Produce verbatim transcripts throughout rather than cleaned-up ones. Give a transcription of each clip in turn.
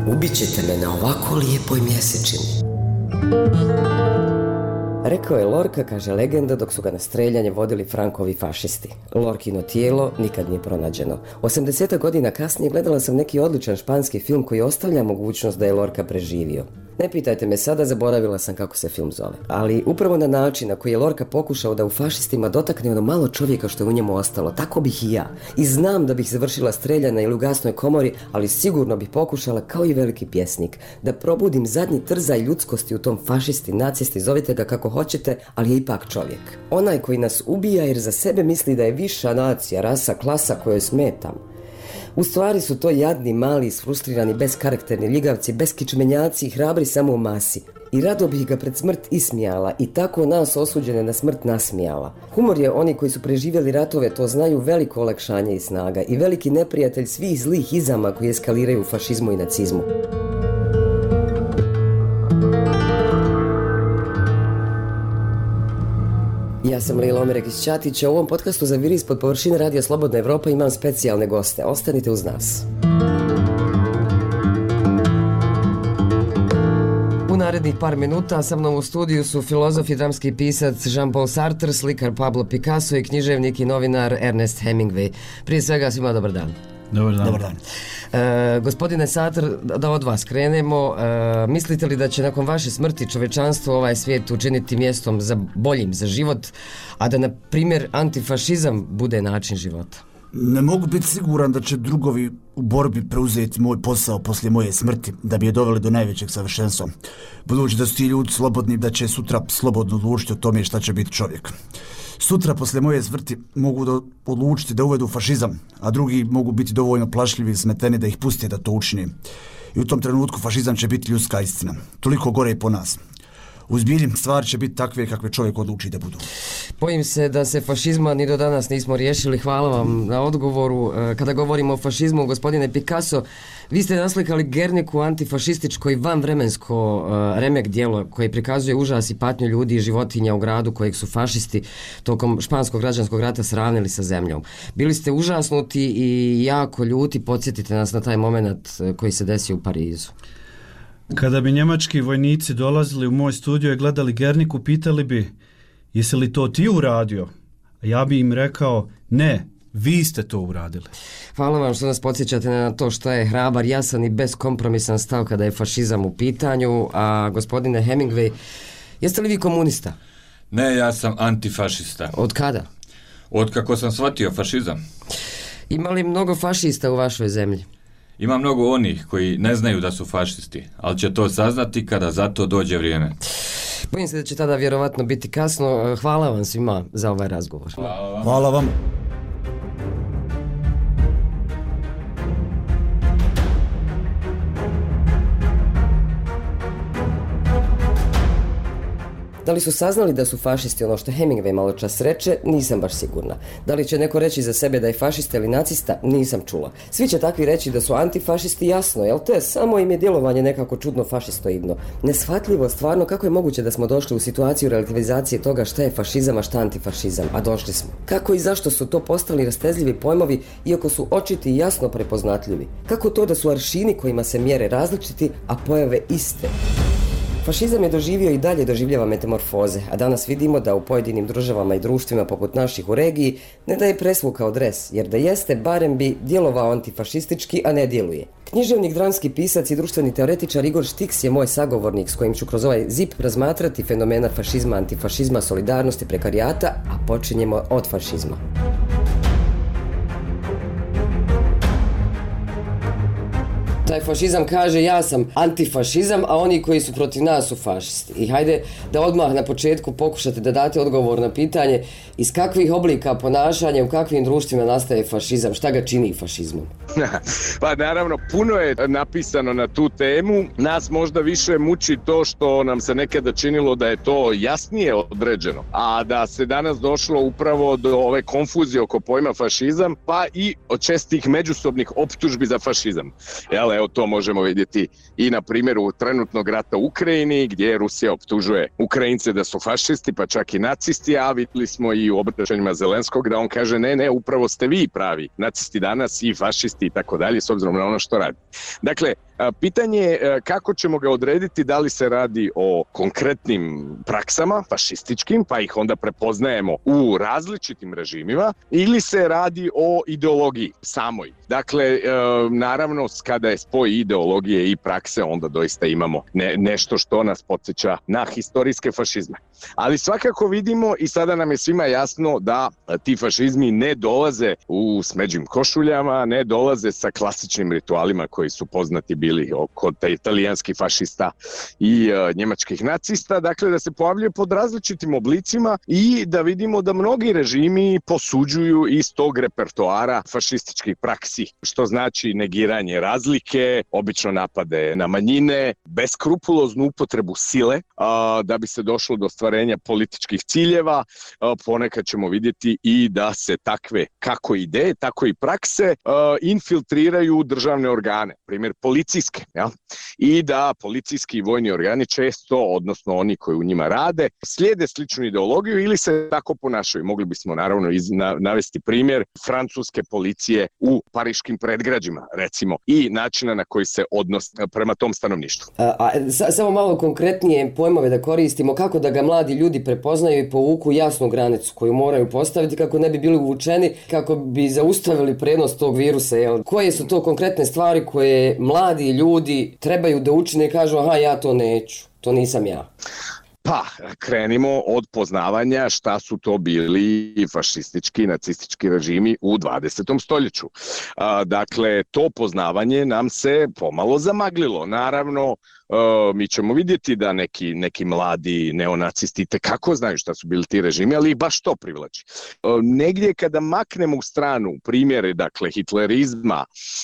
ubit ćete me na ovako lijepoj mjesečini. Rekao je Lorca, kaže legenda, dok su ga na streljanje vodili Frankovi fašisti. Lorkino tijelo nikad nije pronađeno. osamdeset godina kasnije gledala sam neki odličan španski film koji ostavlja mogućnost da je Lorca preživio. Ne pitajte me sada, zaboravila sam kako se film zove. Ali upravo na način na koji je Lorca pokušao da u fašistima dotakne ono malo čovjeka što je u njemu ostalo, tako bih i ja. I znam da bih završila streljana ili u gasnoj komori, ali sigurno bih pokušala, kao i veliki pjesnik, da probudim zadnji trzaj ljudskosti u tom fašisti, nacisti, zovite ga kako hoćete, ali je ipak čovjek. Onaj koji nas ubija jer za sebe misli da je viša nacija, rasa, klasa kojoj smetam. U stvari su to jadni, mali, isfrustrirani, beskarakterni ljigavci, beskičmenjaci i hrabri samo u masi. I rado bih ga pred smrt ismijala i tako nas osuđene na smrt nasmijala. Humor je, oni koji su preživjeli ratove to znaju, veliko olakšanje i snaga i veliki neprijatelj svih zlih izama koji eskaliraju u fašizmu i nacizmu. Ja sam Lila Omerek iz Ćatića. U ovom podcastu za Viri ispod površine Radija Slobodna Evropa imam specijalne goste. Ostanite uz nas. U narednih par minuta sa mnom u studiju su filozof i dramski pisac Jean-Paul Sartre, slikar Pablo Picasso i književnik i novinar Ernest Hemingway. Prije svega svima dobar dan. Dobar dan. Dobar dan. E, gospodine Sartre, da od vas krenemo. E, mislite li da će nakon vaše smrti čovečanstvo ovaj svijet učiniti mjestom za boljim za život, a da na primjer antifašizam bude način života? Ne mogu biti siguran da će drugovi u borbi preuzeti moj posao poslije moje smrti, da bi je doveli do najvećeg savršenstva. Budući da su ti ljudi slobodni, da će sutra slobodno odlučiti o tome šta će biti čovjek. Sutra poslije moje smrti mogu da odlučiti da uvedu fašizam, a drugi mogu biti dovoljno plašljivi i smeteni da ih puste da to učine. I u tom trenutku fašizam će biti ljudska istina. Toliko gore i po nas. U zbilji stvari će biti takve kakve čovjek odluči da budu. Bojim se da se fašizma ni do danas nismo riješili. Hvala vam na odgovoru. Kada govorimo o fašizmu, gospodine Picasso, vi ste naslikali Gerniku, antifašističko i vanvremensko uh, remek djelo koje prikazuje užas i patnju ljudi i životinja u gradu kojeg su fašisti tokom španskog građanskog rata sravnili sa zemljom. Bili ste užasnuti i jako ljuti. Podsjetite nas na taj moment koji se desio u Parizu. Kada bi njemački vojnici dolazili u moj studio i gledali Gerniku, pitali bi, jesi li to ti uradio? A ja bi im rekao, ne, vi ste to uradili. Hvala vam što nas podsjećate na to što je hrabar, jasan i beskompromisan stav kada je fašizam u pitanju. A gospodine Hemingway, jeste li vi komunista? Ne, ja sam antifašista. Od kada? Od kako sam shvatio fašizam. Ima li mnogo fašista u vašoj zemlji? Ima mnogo onih koji ne znaju da su fašisti, ali će to saznati kada za to dođe vrijeme. Bojim se da će tada vjerovatno biti kasno. Hvala vam svima za ovaj razgovor. Hvala vam. Hvala vam. Da li su saznali da su fašisti ono što Hemingway malo čas reče, nisam baš sigurna. Da li će neko reći za sebe da je fašista ili nacista, nisam čula. Svi će takvi reći da su antifašisti, jasno, jel te? Samo im je djelovanje nekako čudno fašistoidno. Neshvatljivo stvarno kako je moguće da smo došli u situaciju relativizacije toga šta je fašizam, a šta antifašizam, a došli smo. Kako i zašto su to postali rastezljivi pojmovi, iako su očiti i jasno prepoznatljivi? Kako to da su aršini kojima se mjere različiti, a pojave iste? Fašizam je doživio i dalje doživljava metamorfoze, a danas vidimo da u pojedinim državama i društvima poput naših u regiji ne da je presvukao dres, jer da jeste, barem bi djelovao antifašistički, a ne djeluje. Književnik, dramski pisac i društveni teoretičar Igor Štiks je moj sagovornik s kojim ću kroz ovaj zip razmatrati fenomena fašizma, antifašizma, solidarnosti, prekarijata, a počinjemo od fašizma. Taj fašizam kaže ja sam antifašizam, a oni koji su protiv nas su fašisti. I hajde da odmah na početku pokušate da date odgovor na pitanje iz kakvih oblika ponašanja, u kakvim društvima nastaje fašizam, šta ga čini fašizmom? Pa naravno, puno je napisano na tu temu. Nas možda više muči to što nam se nekada činilo da je to jasnije određeno, a da se danas došlo upravo do ove konfuzije oko pojma fašizam, pa i od čestih međusobnih optužbi za fašizam. Jel, evo to možemo vidjeti i na primjeru trenutnog rata u Ukrajini, gdje Rusija optužuje Ukrajince da su fašisti, pa čak i nacisti, a vidjeli smo i u obraćanjima Zelenskog da on kaže ne, ne, upravo ste vi pravi nacisti danas i fašisti i tako dalje, s obzirom na ono što radi. Dakle, Pitanje je kako ćemo ga odrediti, da li se radi o konkretnim praksama, fašističkim, pa ih onda prepoznajemo u različitim režimima, ili se radi o ideologiji samoj. Dakle, naravno, kada je spoj ideologije i prakse, onda doista imamo ne, nešto što nas podsjeća na historijske fašizme. Ali svakako vidimo i sada nam je svima jasno da ti fašizmi ne dolaze u smeđim košuljama, ne dolaze sa klasičnim ritualima koji su poznati bili kod italijanskih fašista i uh, njemačkih nacista, dakle da se pojavljaju pod različitim oblicima i da vidimo da mnogi režimi posuđuju iz tog repertoara fašističkih praksi, što znači negiranje razlike, obično napade na manjine, beskrupuloznu upotrebu sile uh, da bi se došlo do ostvarenja političkih ciljeva. Uh, ponekad ćemo vidjeti i da se takve kako ideje, tako i prakse uh, infiltriraju u državne organe, primjer policijske, ja? I da policijski i vojni organi često, odnosno oni koji u njima rade, slijede sličnu ideologiju ili se tako ponašaju. Mogli bismo naravno iz, na, navesti primjer francuske policije u pariškim predgrađima, recimo, i načina na koji se odnos prema tom stanovništvu. A, a, sa, samo malo konkretnije pojmove da koristimo, kako da ga mladi ljudi prepoznaju i povuku jasnu granicu koju moraju postaviti kako ne bi bili uvučeni, kako bi zaustavili prenos tog virusa. Jel? Koje su to konkretne stvari koje mladi ljudi trebaju da učine i kažu aha, ja to neću, to nisam ja? Pa, krenimo od poznavanja šta su to bili fašistički, nacistički režimi u dvadesetom stoljeću. A, dakle, to poznavanje nam se pomalo zamaglilo. Naravno, Uh, mi ćemo vidjeti da neki, neki mladi neonacisti tekako znaju šta su bili ti režimi, ali ih baš to privlači. Uh, negdje kada maknemo u stranu primjere, dakle, hitlerizma,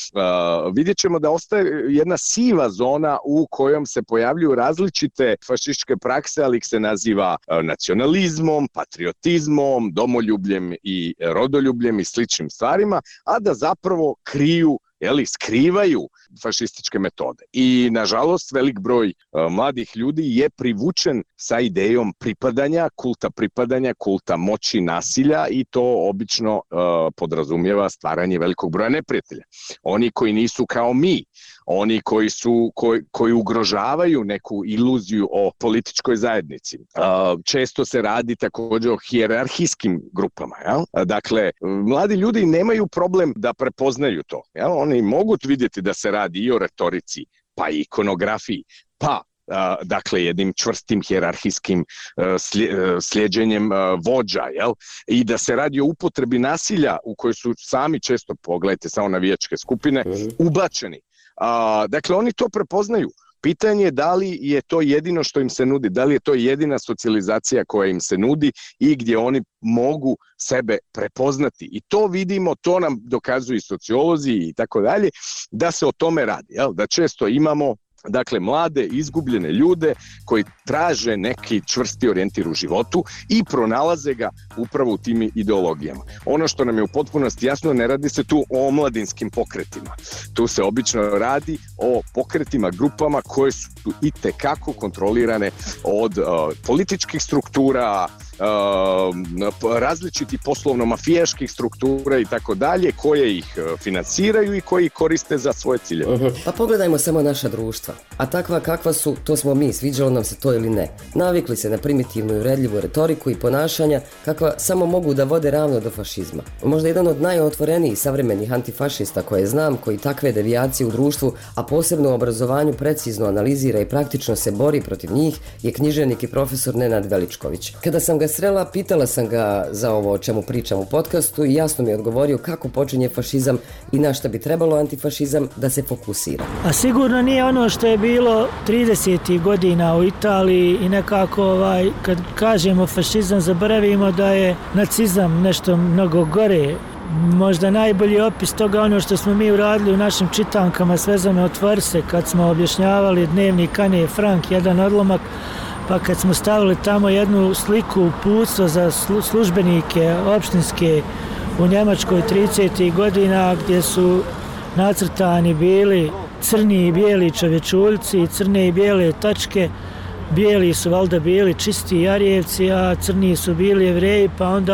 uh, vidjet ćemo da ostaje jedna siva zona u kojom se pojavljuju različite fašističke prakse, ali ih se naziva uh, nacionalizmom, patriotizmom, domoljubljem i rodoljubljem i sličnim stvarima, a da zapravo kriju Jeli, skrivaju fašističke metode. I, nažalost, velik broj uh, mladih ljudi je privučen sa idejom pripadanja, kulta pripadanja, kulta moći, nasilja i to obično uh, podrazumijeva stvaranje velikog broja neprijatelja. Oni koji nisu kao mi, oni koji su koji, koji ugrožavaju neku iluziju o političkoj zajednici. Uh, često se radi također o hijerarhijskim grupama. Jel? Dakle, mladi ljudi nemaju problem da prepoznaju to. Jel? Oni mogu vidjeti da se radi i o retorici, pa i ikonografiji, pa Uh, dakle jednim čvrstim hijerarhijskim uh, slijeđenjem uh, vođa, jel? I da se radi o upotrebi nasilja u kojoj su sami često, pogledajte samo navijačke skupine, ubačeni. Uh, dakle, oni to prepoznaju. Pitanje je da li je to jedino što im se nudi, da li je to jedina socijalizacija koja im se nudi i gdje oni mogu sebe prepoznati. I to vidimo, to nam dokazuju i sociolozi i tako dalje, da se o tome radi, jel? Da često imamo dakle mlade, izgubljene ljude koji traže neki čvrsti orijentir u životu i pronalaze ga upravo u tim ideologijama. Ono što nam je u potpunosti jasno, ne radi se tu o omladinskim pokretima. Tu se obično radi o pokretima, grupama koje su itekako kontrolirane od uh, političkih struktura, Uh, različiti poslovno-mafijaških struktura i tako dalje, koje ih financiraju i koji ih koriste za svoje cilje. Uh-huh. Pa pogledajmo samo naša društva. A takva kakva su, to smo mi, sviđalo nam se to ili ne. Navikli se na primitivnu i uvredljivu retoriku i ponašanja kakva samo mogu da vode ravno do fašizma. Možda jedan od najotvorenijih savremenih antifašista koje znam, koji takve devijacije u društvu, a posebno u obrazovanju precizno analizira i praktično se bori protiv njih, je književnik i profesor Nenad Veličković. Kada sam ga srela, pitala sam ga za ovo o čemu pričam u podcastu i jasno mi je odgovorio kako počinje fašizam i na šta bi trebalo antifašizam da se fokusira. A sigurno nije ono što je bilo tridesetih godina u Italiji i nekako ovaj, kad kažemo fašizam zaboravimo da je nacizam nešto mnogo gore. Možda najbolji opis toga ono što smo mi uradili u našim čitankama Svezane otvori se kad smo objašnjavali dnevnik Ane Frank, jedan odlomak, pa kad smo stavili tamo jednu sliku uputstvo za službenike opštinske u Njemačkoj tridesetih godina gdje su nacrtani bili crni i bijeli čovječuljci, crne i bijele tačke, bijeli su valjda bili čisti Jarijevci, a crni su bili Jevreji, pa onda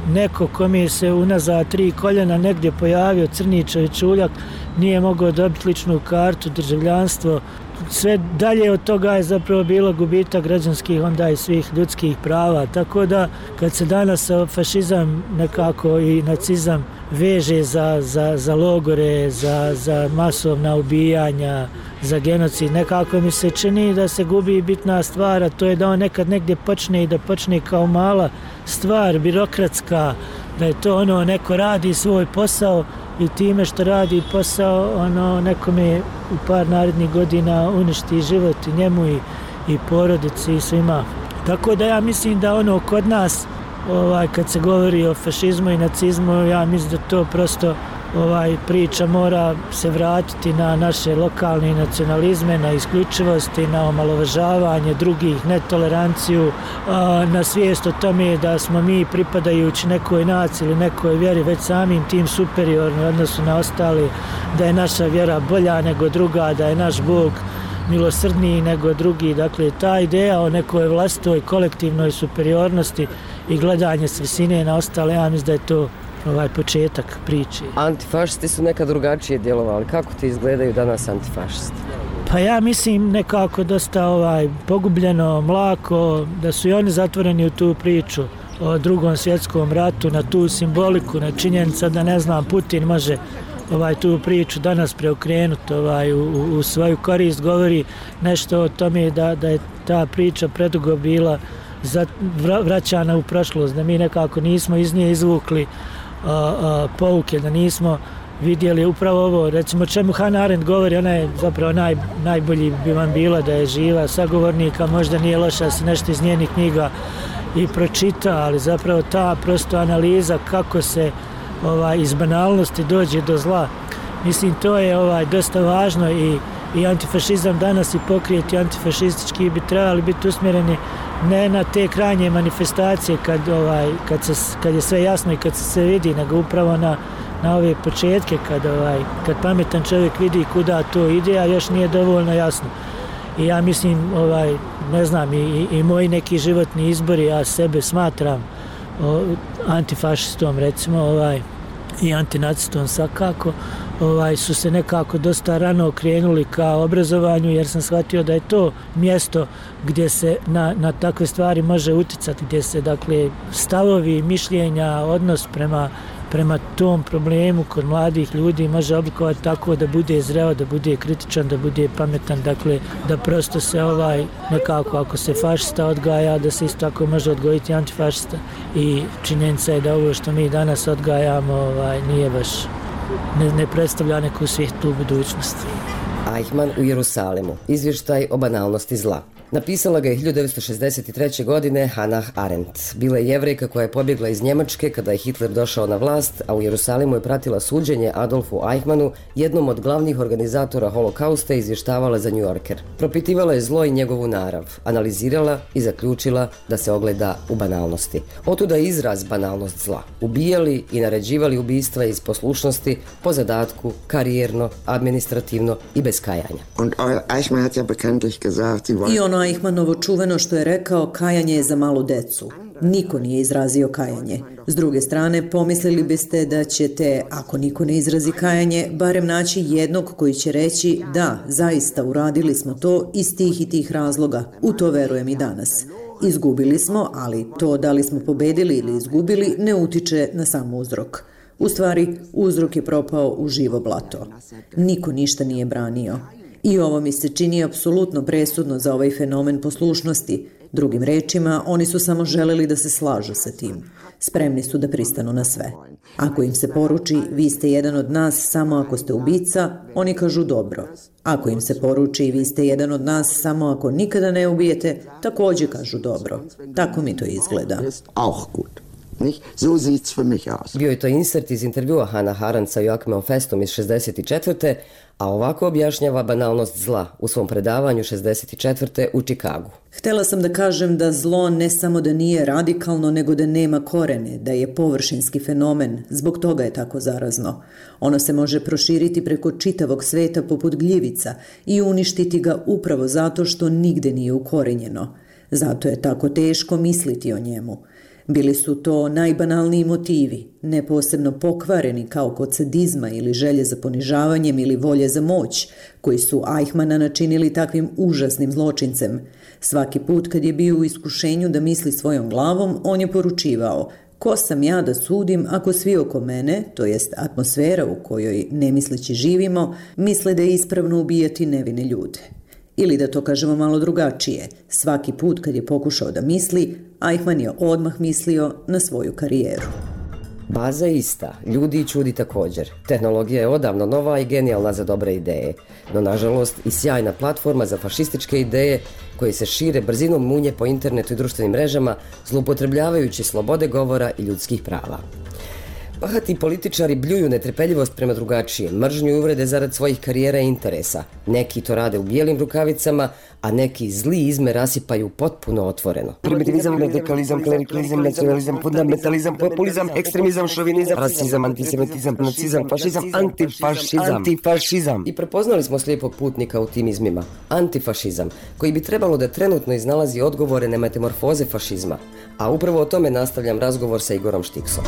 neko kome se unazad tri koljena negdje pojavio crni čuljak, nije mogao dobiti ličnu kartu, državljanstvo. Sve dalje od toga je zapravo bilo gubitak građanskih onda i svih ljudskih prava. Tako da kad se danas fašizam nekako i nacizam veže za, za, za logore, za, za masovna ubijanja, za genocid, nekako mi se čini da se gubi bitna stvar, a to je da on nekad negdje počne i da počne kao mala stvar, birokratska, da je to ono neko radi svoj posao i time što radi posao ono nekome u par narednih godina uništi život i njemu i, i porodici i svima. Tako da ja mislim da ono kod nas ovaj, kad se govori o fašizmu i nacizmu, ja mislim da to prosto ovaj priča mora se vratiti na naše lokalne nacionalizme, na isključivosti, na omalovažavanje drugih, netoleranciju, na svijest o tome da smo mi pripadajući nekoj naciji ili nekoj vjeri već samim tim superiorni u odnosu na ostali, da je naša vjera bolja nego druga, da je naš Bog milosrdniji nego drugi. Dakle, ta ideja o nekoj vlastitoj kolektivnoj superiornosti i gledanje s visine na ostale, ja mislim da je to ovaj početak priče. Antifašisti su nekad drugačije djelovali. Kako ti izgledaju danas antifašisti? Pa ja mislim nekako dosta ovaj pogubljeno, mlako, da su i oni zatvoreni u tu priču o drugom svjetskom ratu, na tu simboliku, na činjenica da ne znam, Putin može ovaj tu priču danas preokrenuti ovaj, u, u svoju korist, govori nešto o tome da, da je ta priča predugo bila za, vraćana u prošlost, da mi nekako nismo iz nje izvukli a, a, pouke, da nismo vidjeli upravo ovo, recimo čemu Hannah Arendt govori, ona je zapravo naj, najbolji bi vam bila da je živa sagovornika, možda nije loša da se nešto iz njenih knjiga i pročita, ali zapravo ta prosto analiza kako se ovaj, iz banalnosti dođe do zla. Mislim, to je ovaj, dosta važno i, i antifašizam danas i pokrijeti antifašistički bi trebali biti usmjereni ne na te krajnje manifestacije kad, ovaj, kad, se, kad je sve jasno i kad se sve vidi, nego upravo na, na ove početke kad, ovaj, kad pametan čovjek vidi kuda to ide, a još nije dovoljno jasno. I ja mislim, ovaj, ne znam, i, i moji neki životni izbori, ja sebe smatram o, antifašistom, recimo, ovaj, i antinacistom svakako, ovaj, su se nekako dosta rano okrenuli ka obrazovanju, jer sam shvatio da je to mjesto gdje se na, na takve stvari može uticati, gdje se dakle stavovi, mišljenja, odnos prema prema tom problemu kod mladih ljudi može oblikovati tako da bude zreo, da bude kritičan, da bude pametan, dakle da prosto se ovaj nekako ako se fašista odgaja, da se isto tako može odgojiti antifašista i činjenica je da ovo što mi danas odgajamo ovaj, nije baš, ne, ne predstavlja neku svijetlu budućnost. Eichmann u Jerusalimu, izvještaj o banalnosti zla. Napisala ga je hiljadu devetsto šezdeset treće. godine Hannah Arendt. Bila je Jevrejka koja je pobjegla iz Njemačke kada je Hitler došao na vlast, a u Jerusalimu je pratila suđenje Adolfu Eichmannu, jednom od glavnih organizatora holokausta, i izvještavala za New Yorker. Propitivala je zlo i njegovu narav, analizirala i zaključila da se ogleda u banalnosti. Otuda je izraz banalnost zla. Ubijali i naređivali ubistva iz poslušnosti, po zadatku, karijerno, administrativno i bez kajanja. Und Eichmann hat ja bekanntlich gesagt, sie wollen... I ono Eichmannovo čuveno što je rekao, kajanje je za malu decu. Niko nije izrazio kajanje. S druge strane, pomislili biste da ćete, ako niko ne izrazi kajanje, barem naći jednog koji će reći da, zaista uradili smo to iz tih i tih razloga. U to verujem i danas. Izgubili smo, ali to da li smo pobedili ili izgubili ne utiče na sam uzrok. U stvari, uzrok je propao u živo blato. Niko ništa nije branio. I ovo mi se čini apsolutno presudno za ovaj fenomen poslušnosti. Drugim rečima, oni su samo želeli da se slažu sa tim. Spremni su da pristanu na sve. Ako im se poruči, vi ste jedan od nas samo ako ste ubica, oni kažu dobro. Ako im se poruči, vi ste jedan od nas samo ako nikada ne ubijete, također kažu dobro. Tako mi to izgleda. So sieht's für mich aus. Bio je to insert iz intervjua Hannah Arendt sa Joachimom Festom iz šezdeset četvrte. a ovako objašnjava banalnost zla u svom predavanju šezdeset četvrte u Čikagu. Htela sam da kažem da zlo ne samo da nije radikalno, nego da nema korene, da je površinski fenomen, zbog toga je tako zarazno. Ono se može proširiti preko čitavog sveta poput gljivica i uništiti ga upravo zato što nigde nije ukorenjeno. Zato je tako teško misliti o njemu. Bili su to najbanalniji motivi, ne posebno pokvareni kao kod sadizma ili želje za ponižavanjem ili volje za moć, koji su Eichmanna načinili takvim užasnim zločincem. Svaki put kad je bio u iskušenju da misli svojom glavom, on je poručivao: ko sam ja da sudim ako svi oko mene, to jest atmosfera u kojoj nemisleći živimo, misle da je ispravno ubijati nevine ljude. Ili da to kažemo malo drugačije, svaki put kad je pokušao da misli, Eichmann je odmah mislio na svoju karijeru. Baza je ista, ljudi i čudi također. Tehnologija je odavno nova i genijalna za dobre ideje, no nažalost i sjajna platforma za fašističke ideje koje se šire brzinom munje po internetu i društvenim mrežama, zloupotrebljavajući slobode govora i ljudskih prava. Bahati političari bljuju netrpeljivost prema drugačijem, mržnju i uvrede zarad svojih karijera i interesa. Neki to rade u bijelim rukavicama, a neki zli izme rasipaju potpuno otvoreno. Primitivizam, radikalizam, klerikalizam, nacionalizam, fundamentalizam, populizam, ekstremizam, šovinizam, rasizam, antisemitizam, nacizam, fašizam, antifašizam, antifašizam. I prepoznali smo slijepog putnika u tim izmima. Antifašizam, koji bi trebalo da trenutno iznalazi odgovore na metamorfoze fašizma. A upravo o tome nastavljam razgovor sa Igorom Štiksom.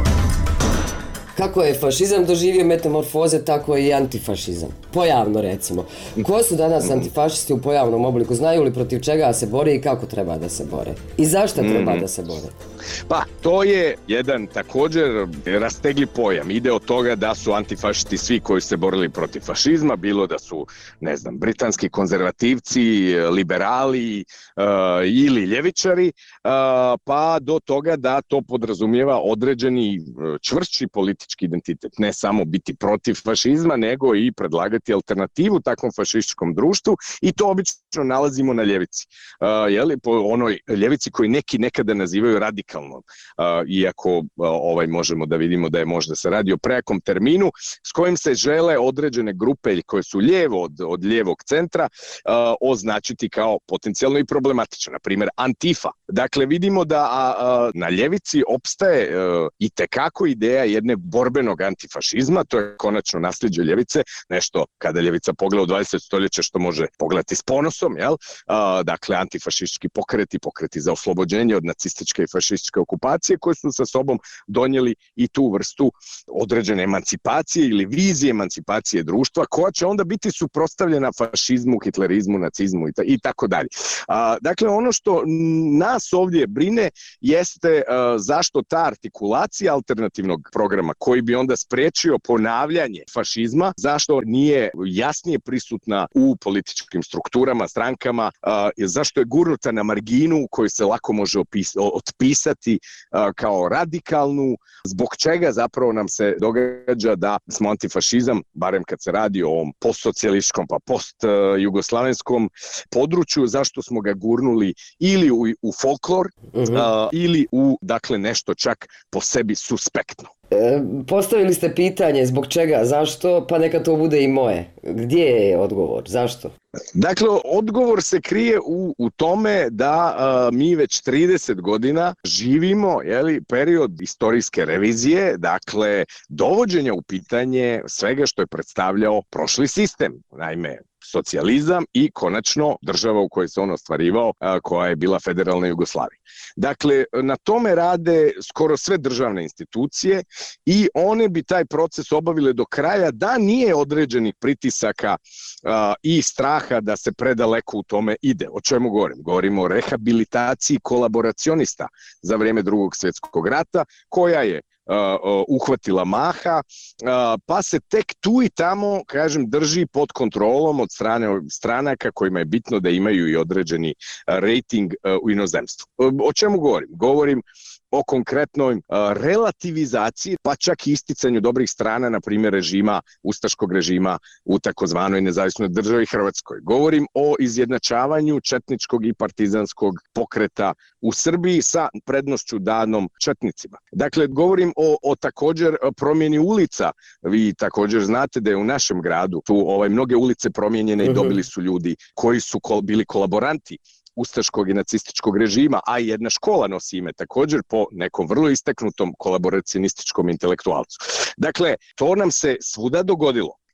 Kako je fašizam doživio metamorfoze, tako je i antifašizam. Pojavno recimo. Ko su danas antifašisti u pojavnom obliku? Znaju li protiv čega se bore i kako treba da se bore? I zašto treba mm. da se bore? Pa, to je jedan također rastegli pojam. Ide od toga da su antifašisti svi koji se borili protiv fašizma, bilo da su, ne znam, britanski konzervativci, liberali uh, ili ljevičari, uh, pa do toga da to podrazumijeva određeni čvršći politički identitet. Ne samo biti protiv fašizma, nego i predlagati alternativu takvom fašističkom društvu, i to obično nalazimo na ljevici. Uh, jeli, po onoj ljevici koji neki nekada nazivaju radikalnom. Uh, iako uh, ovaj možemo da vidimo da je možda se radi o prejakom terminu s kojim se žele određene grupe koje su lijevo od, od lijevog centra uh, označiti kao potencijalno i problematično, na primjer Antifa. Dakle, vidimo da a, a, na ljevici opstaje a, i tekako ideja jedne borbenog antifašizma, to je konačno nasljeđe ljevice, nešto kada ljevica pogleda u dvadesetom stoljeće što može pogledati s ponosom, jel? A, dakle, antifašistički pokreti, pokreti za oslobođenje od nacističke i fašističke okupacije, koji su sa sobom donijeli i tu vrstu određene emancipacije ili vizije emancipacije društva, koja će onda biti suprotstavljena fašizmu, hitlerizmu, nacizmu i, ta, i tako dalje. A, dakle, ono što nas ovdje brine jeste a, zašto ta artikulacija alternativnog programa, koji bi onda spriječio ponavljanje fašizma, zašto nije jasnije prisutna u političkim strukturama, strankama, a, zašto je gurnuta na marginu koju se lako može opis, otpisati a, kao radikalnu, zbog čega zapravo nam se događa da smo antifašizam, barem kad se radi o ovom postsocijalističkom pa post-jugoslavenskom području, zašto smo ga gurnuli ili u, u folklor uh-huh. a, ili u, dakle, nešto čak po sebi suspektno. E, postavili ste pitanje zbog čega, zašto, pa neka to bude i moje. Gdje je odgovor, zašto? Dakle, odgovor se krije u, u tome da a, mi već trideset godina živimo, jeli, period istorijske revizije, dakle, dovođenja u pitanje svega što je predstavljao prošli sistem, naime, socijalizam i konačno država u kojoj se on ostvarivao, a, koja je bila federalna Jugoslavija. Dakle, na tome rade skoro sve državne institucije i one bi taj proces obavile do kraja da nije određenih pritisaka a, i straha da se predaleko u tome ide. O čemu govorim? Govorimo o rehabilitaciji kolaboracionista za vrijeme Drugog svjetskog rata, koja je Uh, uh, uhvatila maha, uh, pa se tek tu i tamo, kažem, drži pod kontrolom od strane stranaka kojima je bitno da imaju i određeni uh, rating uh, u inozemstvu. Uh, o čemu govorim? Govorim o konkretnoj uh, relativizaciji, pa čak i isticanju dobrih strana, na primjer režima, ustaškog režima u takozvanoj nezavisnoj državi Hrvatskoj. Govorim o izjednačavanju četničkog i partizanskog pokreta u Srbiji sa prednošću danom četnicima. Dakle, govorim o, o također promjeni ulica. Vi također znate da je u našem gradu tu ovaj, mnoge ulice promijenjene i dobili su ljudi koji su kol, bili kolaboranti ustaškog i nacističkog režima, a i jedna škola nosi ime također po nekom vrlo istaknutom kolaboracionističkom intelektualcu. Dakle, to nam se svuda dogodilo.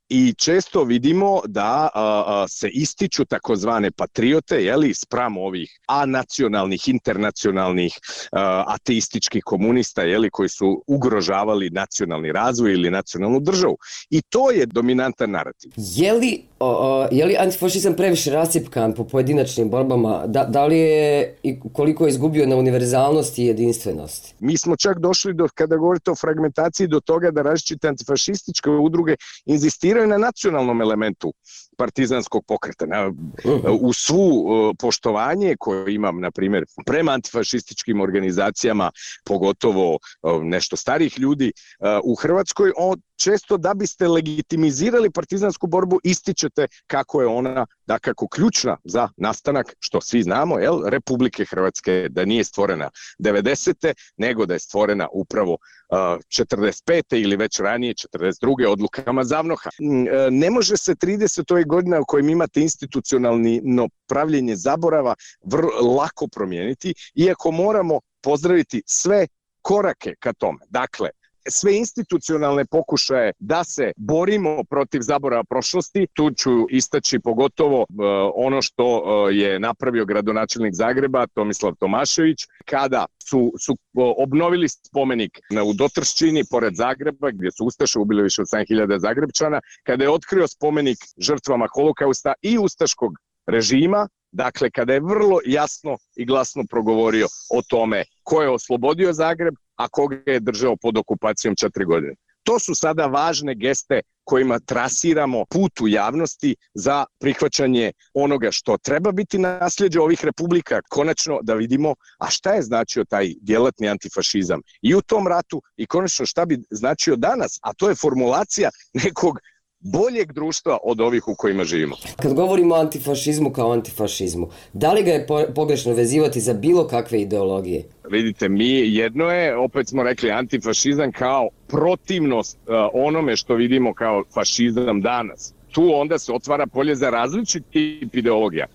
i često vidimo da a, a, se ističu takozvane patriote, jeli, spram ovih anacionalnih, internacionalnih, a, ateističkih komunista, jeli, koji su ugrožavali nacionalni razvoj ili nacionalnu državu. I to je dominantan narativ. Je li, o, o, je li antifašizam previše rascjepkan po pojedinačnim borbama? Da, da li je i koliko je izgubio na univerzalnosti i jedinstvenosti? Mi smo čak došli do, kada govorite o fragmentaciji, do toga da različite antifašističke udruge inzistiraju na nacionalnom elementu partizanskog pokreta. Na, u svu poštovanje koje imam, na primjer, prema antifašističkim organizacijama, pogotovo nešto starih ljudi u Hrvatskoj, on često da biste legitimizirali partizansku borbu ističete kako je ona dakako ključna za nastanak, što svi znamo, jel, Republike Hrvatske, da nije stvorena devedesete nego da je stvorena upravo četrdeset pete ili već ranije četrdeset druge odlukama Zavnoha. Ne može se trideset godina u kojim imate institucionalno pravljenje zaborava vrlo lako promijeniti, iako moramo pozdraviti sve korake ka tome. Dakle, sve institucionalne pokušaje da se borimo protiv zaborava prošlosti, tu ću istaći pogotovo uh, ono što uh, je napravio gradonačelnik Zagreba, Tomislav Tomašević, kada su, su uh, obnovili spomenik na, u Dotrščini, pored Zagreba, gdje su ustaše ubili više od sedam hiljada Zagrebčana, kada je otkrio spomenik žrtvama holokausta i ustaškog režima, dakle kada je vrlo jasno i glasno progovorio o tome ko je oslobodio Zagreb, a koga je držao pod okupacijom četiri godine. To su sada važne geste kojima trasiramo put u javnosti za prihvaćanje onoga što treba biti nasljeđe ovih republika, konačno da vidimo a šta je značio taj djelatni antifašizam i u tom ratu i konačno šta bi značio danas, a to je formulacija nekog boljeg društva od ovih u kojima živimo. Kad govorimo o antifašizmu kao antifašizmu, da li ga je pogrešno vezivati za bilo kakve ideologije? Vidite, mi jedno je, opet smo rekli, antifašizam kao protivnost uh, onome što vidimo kao fašizam danas. Tu onda se otvara polje za različit tip ideologija.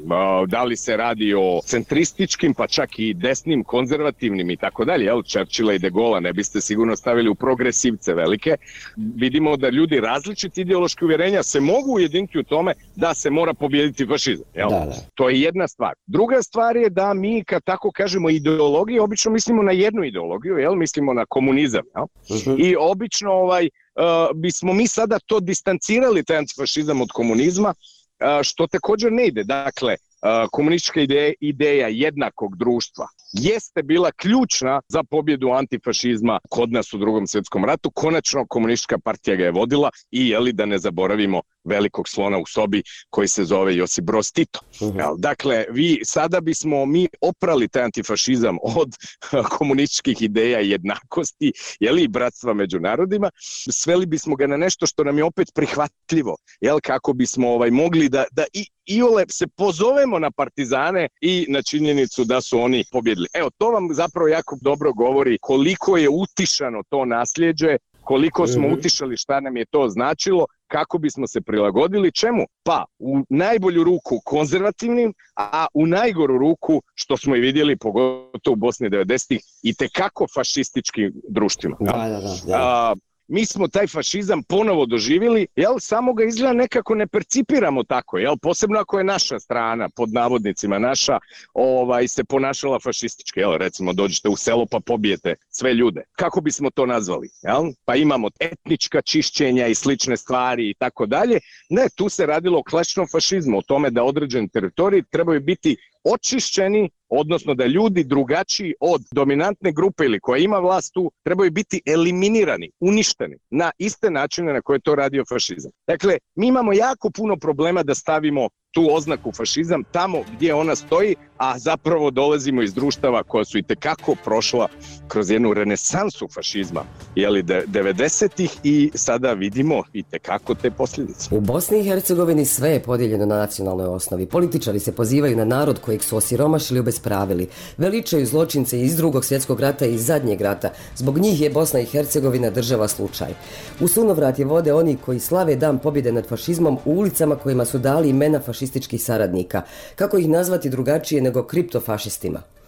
Da li se radi o centrističkim, pa čak i desnim, konzervativnim i tako dalje, jel, Churchilla i de Gaulle ne biste sigurno stavili u progresivce velike. Vidimo da ljudi različiti ideološki uvjerenja se mogu ujediniti u tome da se mora pobijediti fašizam, jel? Da, da. To je jedna stvar. Druga stvar je da mi, kad tako kažemo ideologije, obično mislimo na jednu ideologiju, jel, mislimo na komunizam, jel? Uh-huh. I obično ovaj, uh, bismo mi sada to distancirali, taj antifašizam od komunizma, što također ne ide. Dakle, komunistička ideja, ideja jednakog društva jeste bila ključna za pobjedu antifašizma kod nas u Drugom svjetskom ratu. Konačno komunistička partija ga je vodila i jeli da ne zaboravimo velikog slona u sobi koji se zove Josip Broz Tito. Uh-huh. Dakle, vi sada bismo mi oprali taj antifašizam od komunističkih ideja i jednakosti, jeli, i bratstva među narodima, sveli bismo ga na nešto što nam je opet prihvatljivo, jel, kako bismo ovaj mogli da, da i iole se pozovemo na partizane i na činjenicu da su oni pobjedili. Evo, to vam zapravo jako dobro govori koliko je utišano to nasljeđe, koliko smo utišali šta nam je to značilo, kako bismo se prilagodili čemu? Pa u najbolju ruku konzervativnim, a u najgoru ruku, što smo i vidjeli pogotovo u Bosni devedesetih, i tekako fašističkim društvima. Da, da, da, da. A, mi smo taj fašizam ponovo doživjeli, jel, samo ga izgleda nekako ne percipiramo tako, jel, posebno ako je naša strana, pod navodnicima naša, ovaj, se ponašala fašistički, jel, recimo dođete u selo pa pobijete sve ljude. Kako bismo to nazvali, jel? Pa imamo etnička čišćenja i slične stvari i tako dalje. Ne, tu se radilo o klasičnom fašizmu, o tome da određeni teritoriji trebaju biti očišćeni, odnosno da ljudi drugačiji od dominantne grupe ili koja ima vlast tu trebaju biti eliminirani, uništeni na iste načine na koje to radio fašizam. Dakle, mi imamo jako puno problema da stavimo tu oznaku fašizam tamo gdje ona stoji, a zapravo dolazimo iz društava koja su itekako prošla kroz jednu renesansu fašizma, jeli, devedesetih, i sada vidimo itekako te posljedice. U Bosni i Hercegovini sve je podijeljeno na nacionalnoj osnovi. Političari se pozivaju na narod kojeg su osiromašili i obespravili. Veličaju zločince iz Drugog svjetskog rata i iz zadnjeg rata. Zbog njih je Bosna i Hercegovina država slučaj. U sunovrat je vode oni koji slave dan pobjede nad fašizmom u ulicama kojima su dali imena fašističkih saradnika. Kako ih nazvati drugačije nego kriptofašistima?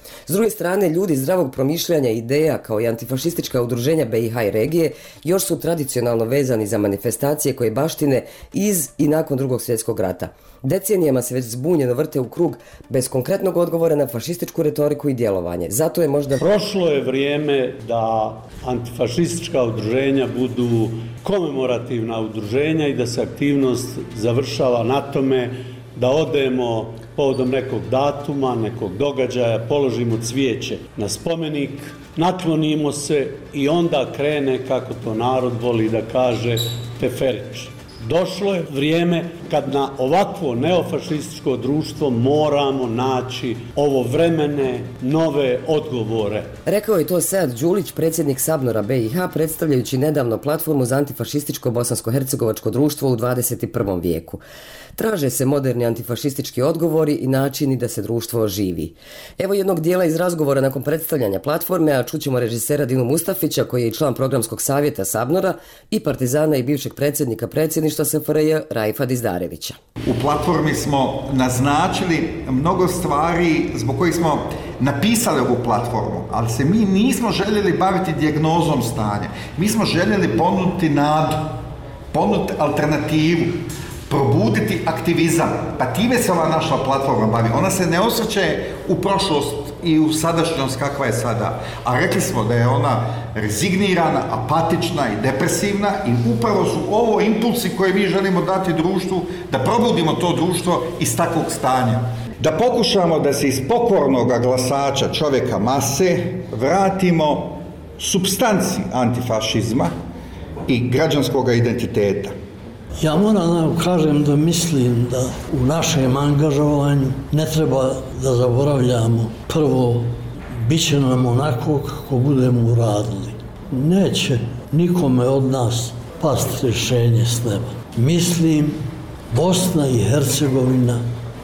S druge strane, ljudi zdravog promišljanja i ideja kao i antifašistička udruženja B i H i regije još su tradicionalno vezani za manifestacije koje baštine iz i nakon drugog svjetskog rata. Decenijama se već zbunjeno vrte u krug bez konkretnog odgovora na fašističku retoriku i djelovanje. Zato je možda... Prošlo je vrijeme da antifašistička udruženja budu komemorativna udruženja i da se aktivnost završava na tome da odemo povodom nekog datuma, nekog događaja, položimo cvijeće na spomenik, naklonimo se i onda krene, kako to narod voli da kaže, teferić. Došlo je vrijeme kad na ovakvo neofašističko društvo moramo naći ovovremene nove odgovore. Rekao je to Sead Đulić, predsjednik Sabnora B i H, predstavljajući nedavno platformu za antifašističko bosansko-hercegovačko društvo u dvadeset i prvom vijeku. Traže se moderni antifašistički odgovori i načini da se društvo oživi. Evo jednog dijela iz razgovora nakon predstavljanja platforme, a čućemo režisera Dinu Mustafića, koji je i član programskog savjeta Sabnora, i partizana i bivšeg predsjednika predsjedništva S F R J Raifa Dizdarevića. U platformi smo naznačili mnogo stvari zbog kojih smo napisali ovu platformu, ali se mi nismo željeli baviti dijagnozom stanja. Mi smo željeli ponuditi nadu, ponuditi alternativu, probuditi aktivizam. Pa time se ova naša platforma bavi. Ona se ne osvrće u prošlost i u sadašnjost kakva je sada. A rekli smo da je ona rezignirana, apatična i depresivna i upravo su ovo impulsi koje mi želimo dati društvu, da probudimo to društvo iz takvog stanja. Da pokušamo da se iz pokornog glasača čovjeka mase vratimo supstanci antifašizma i građanskog identiteta. Ja moram da kažem da mislim da u našem angažovanju ne treba da zaboravljamo prvo, bit će nam onako kako budemo uradili. Neće nikome od nas pasti rješenje s neba. Mislim, Bosna i Hercegovina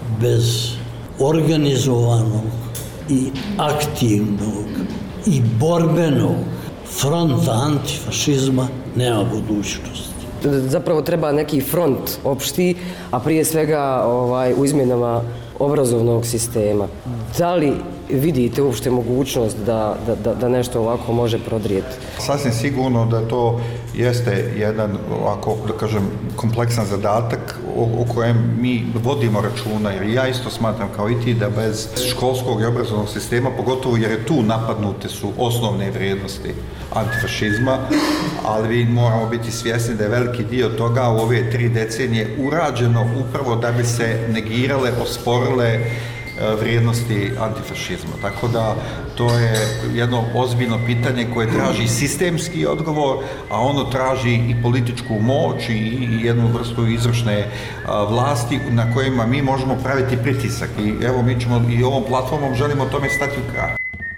bez organizovanog i aktivnog i borbenog fronta antifašizma nema budućnosti. Zapravo treba neki front opšti, a prije svega ovaj, u izmjenama obrazovnog sistema. Da li vidite uopšte mogućnost da, da, da nešto ovako može prodrijeti? Sasvim sigurno da to jeste jedan, ovako da kažem, kompleksan zadatak o, o kojem mi vodimo računa, jer ja isto smatram kao i ti da bez školskog i obrazovnog sistema, pogotovo jer je tu napadnute su osnovne vrijednosti antifašizma, ali vi moramo biti svjesni da je veliki dio toga u ove tri decenije urađeno upravo da bi se negirale, osporile vrijednosti antifašizma. Tako da to je jedno ozbiljno pitanje koje traži sistemski odgovor, a ono traži i političku moć i jednu vrstu izvršne vlasti na kojima mi možemo praviti pritisak. I evo mi ćemo i ovom platformom želimo tome stati u kraj.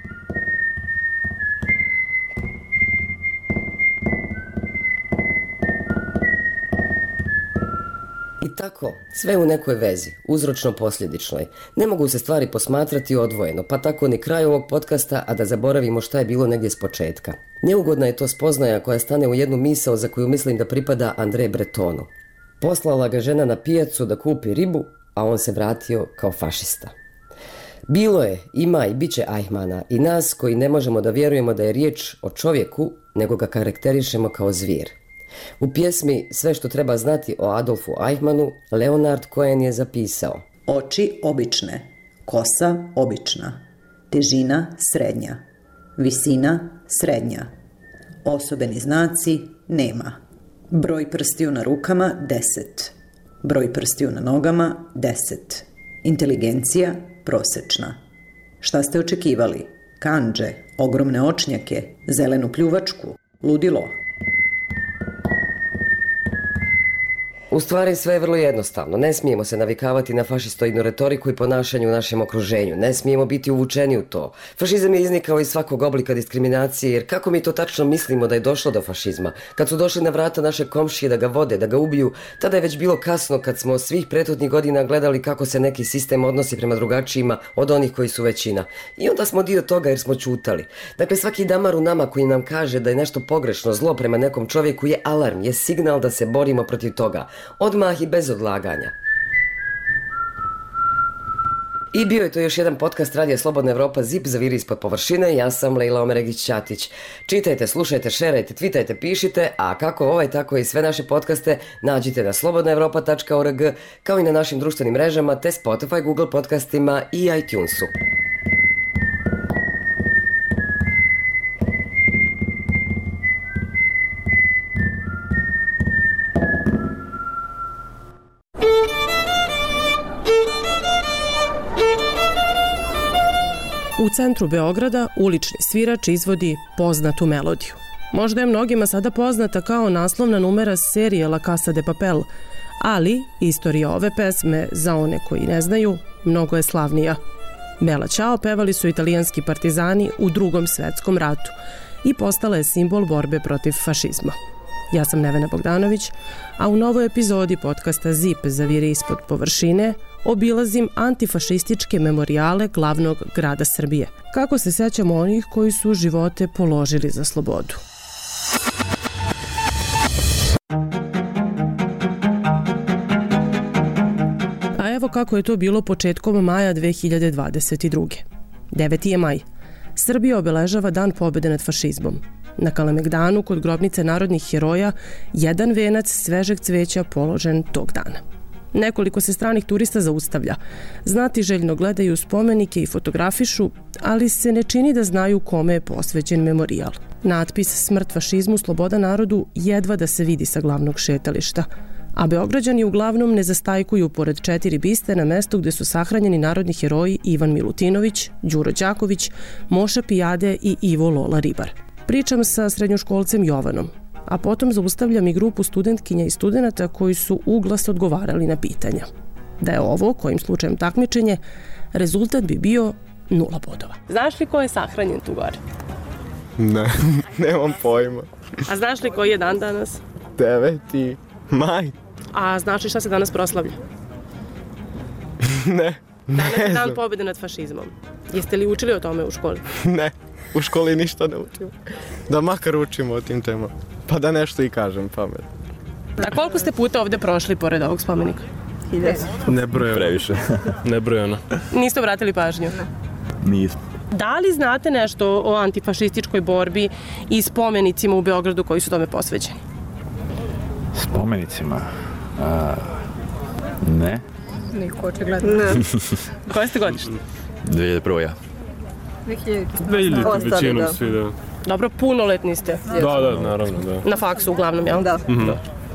Tako, sve u nekoj vezi, uzročno-posljedičnoj. Ne mogu se stvari posmatrati odvojeno, pa tako ni kraj ovog podcasta, a da zaboravimo šta je bilo negdje s početka. Neugodna je to spoznaja koja stane u jednu misao za koju mislim da pripada André Bretonu. Poslala ga žena na pijacu da kupi ribu, a on se vratio kao fašista. Bilo je, ima i bit će Eichmanna i nas koji ne možemo da vjerujemo da je riječ o čovjeku, nego ga karakterišemo kao zvir. U pjesmi Sve što treba znati o Adolfu Eichmannu, Leonard Cohen je zapisao: oči obične, kosa obična, težina srednja, visina srednja, osobeni znaci nema, broj prstiju na rukama deset, broj prstiju na nogama deset, inteligencija prosječna. Šta ste očekivali? Kandže, ogromne očnjake, zelenu pljuvačku, ludilo? U stvari sve je vrlo jednostavno. Ne smijemo se navikavati na fašistoidnu retoriku i ponašanje u našem okruženju. Ne smijemo biti uvučeni u to. Fašizam je iznikao iz svakog oblika diskriminacije, jer kako mi to tačno mislimo da je došlo do fašizma? Kad su došli na vrata naše komšije da ga vode, da ga ubiju, tada je već bilo kasno kad smo svih prethodnih godina gledali kako se neki sistem odnosi prema drugačijima od onih koji su većina. I onda smo dio toga jer smo ćutali. Dakle, svaki damar u nama koji nam kaže da je nešto pogrešno, zlo prema nekom čovjeku je alarm, je signal da se borimo protiv toga. Odmah i bez odlaganja. I bio je to još jedan podcast Radija Slobodna Evropa Zip zaviri ispod površine. Ja sam Lejla Omeregić-Ćatić. Čitajte, slušajte, šerajte, twitajte, pišite, a kako ovaj, tako i sve naše podcaste nađite na slobodna evropa tačka org, kao i na našim društvenim mrežama, te Spotify, Google podcastima i iTunesu. U centru Beograda ulični svirač izvodi poznatu melodiju. Možda je mnogima sada poznata kao naslovna numera serije La Casa de Papel, ali istorija ove pesme, za one koji ne znaju, mnogo je slavnija. Bella Ciao pevali su italijanski partizani u Drugom svetskom ratu i postala je simbol borbe protiv fašizma. Ja sam Nevena Bogdanović, a u novoj epizodi podcasta Zip zaviri ispod površine obilazim antifašističke memorijale glavnog grada Srbije. Kako se sećamo onih koji su živote položili za slobodu. A evo kako je to bilo početkom maja dve hiljade dvadeset druge. deveti je maj. Srbija obeležava Dan pobjede nad fašizmom. Na Kalemegdanu kod grobnice narodnih heroja jedan venac svežeg cveća položen tog dana. Nekoliko se stranih turista zaustavlja. Znatiželjno gledaju spomenike i fotografišu, ali se ne čini da znaju kome je posvećen memorijal. Natpis Smrt fašizmu, sloboda narodu jedva da se vidi sa glavnog šetališta. A Beograđani uglavnom ne zastajkuju pored četiri biste na mestu gde su sahranjeni narodni heroji Ivan Milutinović, Đuro Đaković, Moša Pijade i Ivo Lola Ribar. Pričam sa srednjoškolcem Jovanom, a potom zaustavljam i grupu studentkinja i studenata koji su uglas odgovarali na pitanja. Da je ovo, kojim slučajem takmičenje, rezultat bi bio nula bodova. Znaš li ko je sahranjen tu gore? Ne, nemam pojma. A znaš li koji je dan danas? deveti maj. A znaš li šta se danas proslavlja? Ne, ne Danas je dan znam. pobjede nad fašizmom. Jeste li učili o tome u školi? Ne, u školi ništa ne učimo. Da makar učimo o tim temama. Pa da nešto i kažem pamet. A koliko ste puta ovde prošli pored ovog spomenika? Nebrojeno. Previše. Nebrojeno. Niste obratili pažnju? Nisam. Da li znate nešto o antifašističkoj borbi i spomenicima u Beogradu koji su tome posvećeni? Spomenicima? A, ne. Niko očigledno. Ne. Koje ste godište? dve hiljade prve ja. dve hiljade. dve hiljade, većinom svi, da. Dobro, punoletni ste. Da, da, naravno, da. Na faksu uglavnom, jel? Da. Mhm.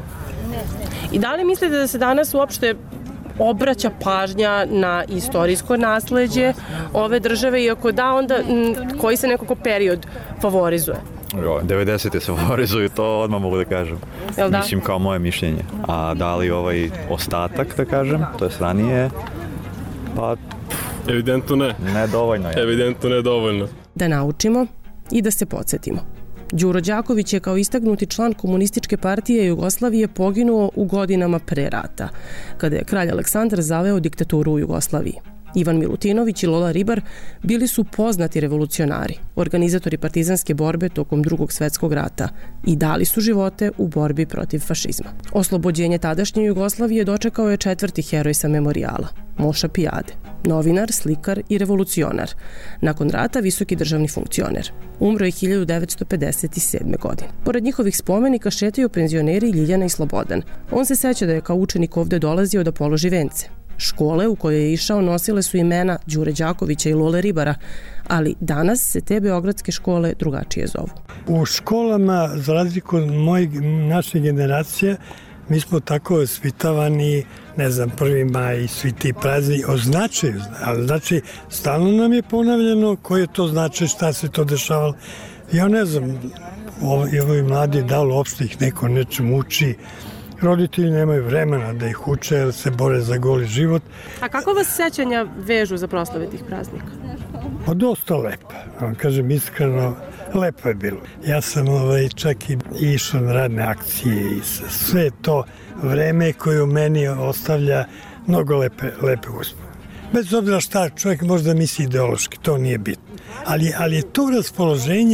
I da li mislite da se danas uopšte obraća pažnja na istorijsko nasleđe ove države, iako da, onda m, koji se nekako period favorizuje? Jo, devedesete se favorizuju, to odmah mogu da kažem. Jel da? Mislim kao moje mišljenje. A da li ovaj ostatak, da kažem, to je ranije, pa... Evidentno ne. Ne dovoljno. Ja. Evidentno ne dovoljno. Da naučimo i da se podsjetimo. Đuro Đaković je kao istaknuti član Komunističke partije Jugoslavije poginuo u godinama pre rata, kada je kralj Aleksandar zaveo diktaturu u Jugoslaviji. Ivan Milutinović i Lola Ribar bili su poznati revolucionari, organizatori partizanske borbe tokom Drugog svetskog rata i dali su živote u borbi protiv fašizma. Oslobođenje tadašnje Jugoslavije dočekao je četvrti heroj sa memorijala, Moša Pijade, novinar, slikar i revolucionar. Nakon rata visoki državni funkcioner. Umro je hiljadu devetsto pedeset sedme. godine. Pored njihovih spomenika šetaju penzioneri Ljiljana i Slobodan. On se seća da je kao učenik ovde dolazio da položi vence. Škole u koje je išao nosile su imena Đure Đakovića i Lole Ribara, ali danas se te beogradske škole drugačije zovu. U školama, za razliku od moje naše generacije, mi smo tako osvitavani, ne znam, prvi maj i svi ti prazni označaju, ali znači stalno nam je ponavljeno koje to znači, šta se to dešavalo. Ja ne znam, ovi, ovi mladi, da li uopšte ih neko nečem uči, roditelji nemaju vremena da ih uče jer se bore za goli život. A kako vas sećanja vežu za proslave tih praznika? Pa dosta lepo, vam kažem iskreno, lepo je bilo. Ja sam ovaj, čak i išao na radne akcije i sve to vreme koje u meni ostavlja mnogo lepe, lepe uspomene. Bez obzira šta čovjek možda misli ideološki, to nije bitno. Ali, ali je to raspoloženje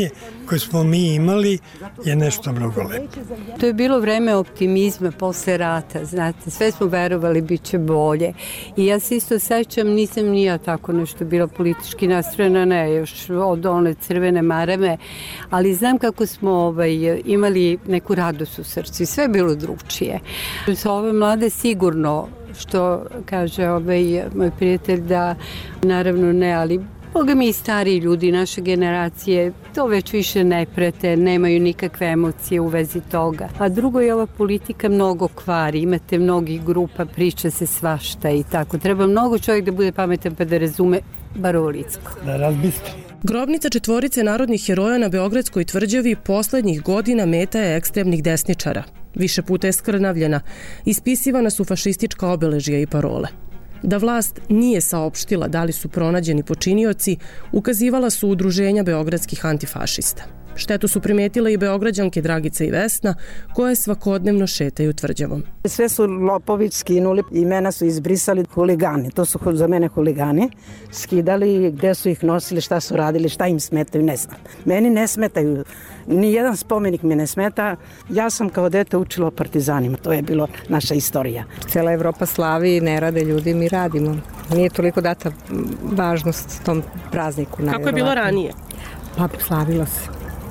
koje smo mi imali je nešto mnogo lepo. To je bilo vreme optimizma posle rata, znate, sve smo verovali bit će bolje. I ja se isto sećam, nisam ni ja tako nešto bila politički nastrojena, ne, još od one crvene marame, ali znam kako smo ovaj, imali neku radost u srcu i sve je bilo drugčije. Sa ove mlade sigurno, što kaže ovaj, moj prijatelj, da naravno ne, ali Boga mi i stariji ljudi naše generacije to već više ne prete, nemaju nikakve emocije u vezi toga. A drugo je ova politika mnogo kvari, imate mnogih grupa, priča se svašta i tako. Treba mnogo čovjek da bude pametan pa da razume bar ovo lidsko. Da razbiste. Grobnica četvorice narodnih heroja na Beogradskoj tvrđavi poslednjih godina meta je ekstremnih desničara. Više puta je skrnavljena, ispisivana su fašistička obeležja i parole. Da vlast nije saopštila da li su pronađeni počinioci, ukazivala su udruženja beogradskih antifašista. Štetu su primetile i beograđanke Dragica i Vesna, koje svakodnevno šetaju tvrđavom. Sve su lopovi skinuli, imena su izbrisali, huligani, to su za mene huligani, skidali gde su ih nosili, šta su radili, šta im smetaju, ne znam. Meni ne smetaju, ni jedan spomenik mi ne smeta, ja sam kao dete učila o partizanima, to je bilo naša istorija. Cela Evropa slavi, ne rade ljudi, mi radimo. Nije toliko data važnost tom prazniku. Kako je bilo ranije? Pa slavilo se.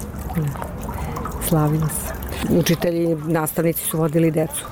Slavilo se. Učitelji, nastavnici su vodili decu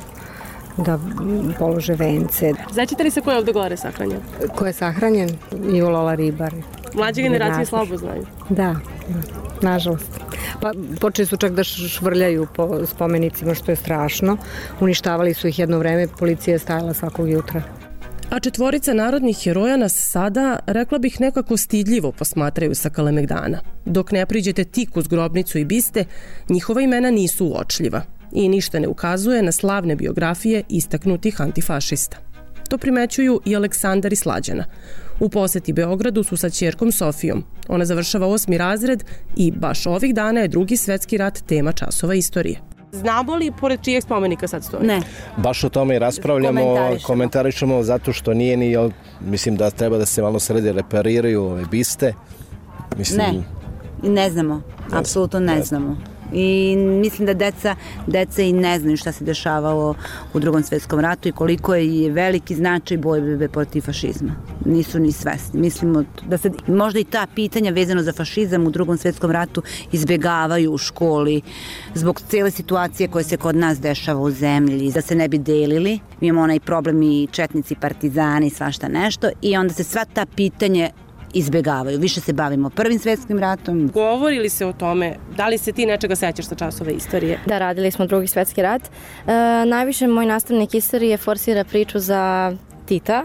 da polože vence. Znaćete li se ko je ovde gore sahranjen? Ko je sahranjen? Ivo Lola Ribar. Mlađe generacije slabo znaju. Da, da, nažalost. Pa počeli su čak da švrljaju po spomenicima, što je strašno. Uništavali su ih jedno vreme, policija je stajala svakog jutra. A četvorica narodnih heroja nas sada, rekla bih, nekako stidljivo posmatraju sa Kalemegdana. Dok ne priđete tik uz grobnicu i biste, njihova imena nisu uočljiva i ništa ne ukazuje na slavne biografije istaknutih antifašista. To primećuju i Aleksandar i Slađana. U poseti Beogradu su sa ćerkom Sofijom. Ona završava osmi razred i baš ovih dana je Drugi svetski rat tema časova istorije. Znamo li pored čijeg spomenika sad stoji? Ne. Baš o tome i raspravljamo, komentarišemo. komentarišemo zato što nije ni, mislim da treba da se malo sredi repariraju ove biste. Mislim, ne, ne znamo, apsolutno ne, ne znamo. I mislim da deca, deca i ne znaju šta se dešavalo u Drugom svjetskom ratu i koliko je veliki značaj borbe protiv fašizma. Nisu ni svesni. Mislimo da se možda i ta pitanja vezano za fašizam u Drugom svjetskom ratu izbjegavaju u školi zbog cijele situacije koje se kod nas dešava u zemlji, da se ne bi delili. Mi imamo onaj problem i četnici, partizani, svašta nešto i onda se sva ta pitanje izbjegavaju. Više se bavimo Prvim svjetskim ratom. Govori li se o tome? Da li se ti nečega sećaš sa časove istorije? Da, radili smo Drugi svjetski rat. E, najviše moj nastavnik istorije forsira priču za Tita,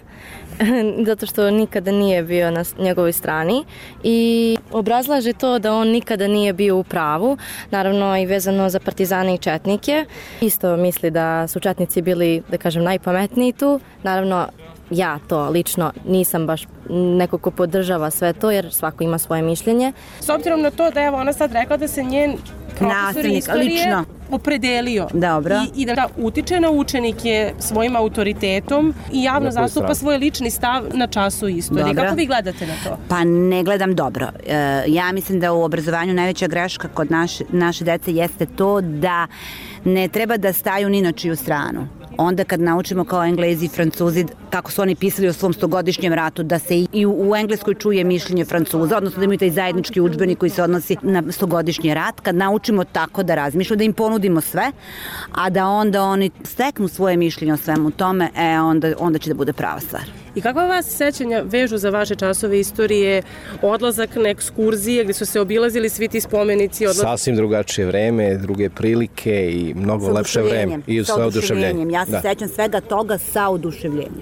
zato što nikada nije bio na njegovoj strani i obrazlaže to da on nikada nije bio u pravu, naravno i vezano za partizane i četnike. Isto misli da su četnici bili, da kažem, najpametniji tu. Naravno, ja to lično nisam baš neko ko podržava sve to, jer svako ima svoje mišljenje. S obzirom na to da je ona sad rekla da se njen profesor istorije lično opredelio Dobro. I, i da utiče na učenike svojim autoritetom i javno zastupa svoj lični stav na času istorije. Dobro. Kako vi gledate na to? Pa ne gledam dobro. E, ja mislim da u obrazovanju najveća greška kod naše, naše dece jeste to da ne treba da staju ni na čiju stranu. Onda kad naučimo kao Englezi i Francuzi kako su oni pisali o svom stogodišnjem ratu, da se i u, u Engleskoj čuje mišljenje Francuza, odnosno da imaju taj zajednički udžbenik koji se odnosi na stogodišnji rat, kad naučimo tako da razmišljamo, da im ponudimo sve, a da onda oni steknu svoje mišljenje o svemu tome, e, onda, onda će da bude prava stvar. I kakva vas sećanja vežu za vaše časove istorije, odlazak na ekskurzije gdje su se obilazili svi ti spomenici? Odlazak... Sasvim drugačije vreme, druge prilike i mnogo lepše vreme. I sa oduševljenjem. Ja se da. sećam svega toga sa oduševljenjem.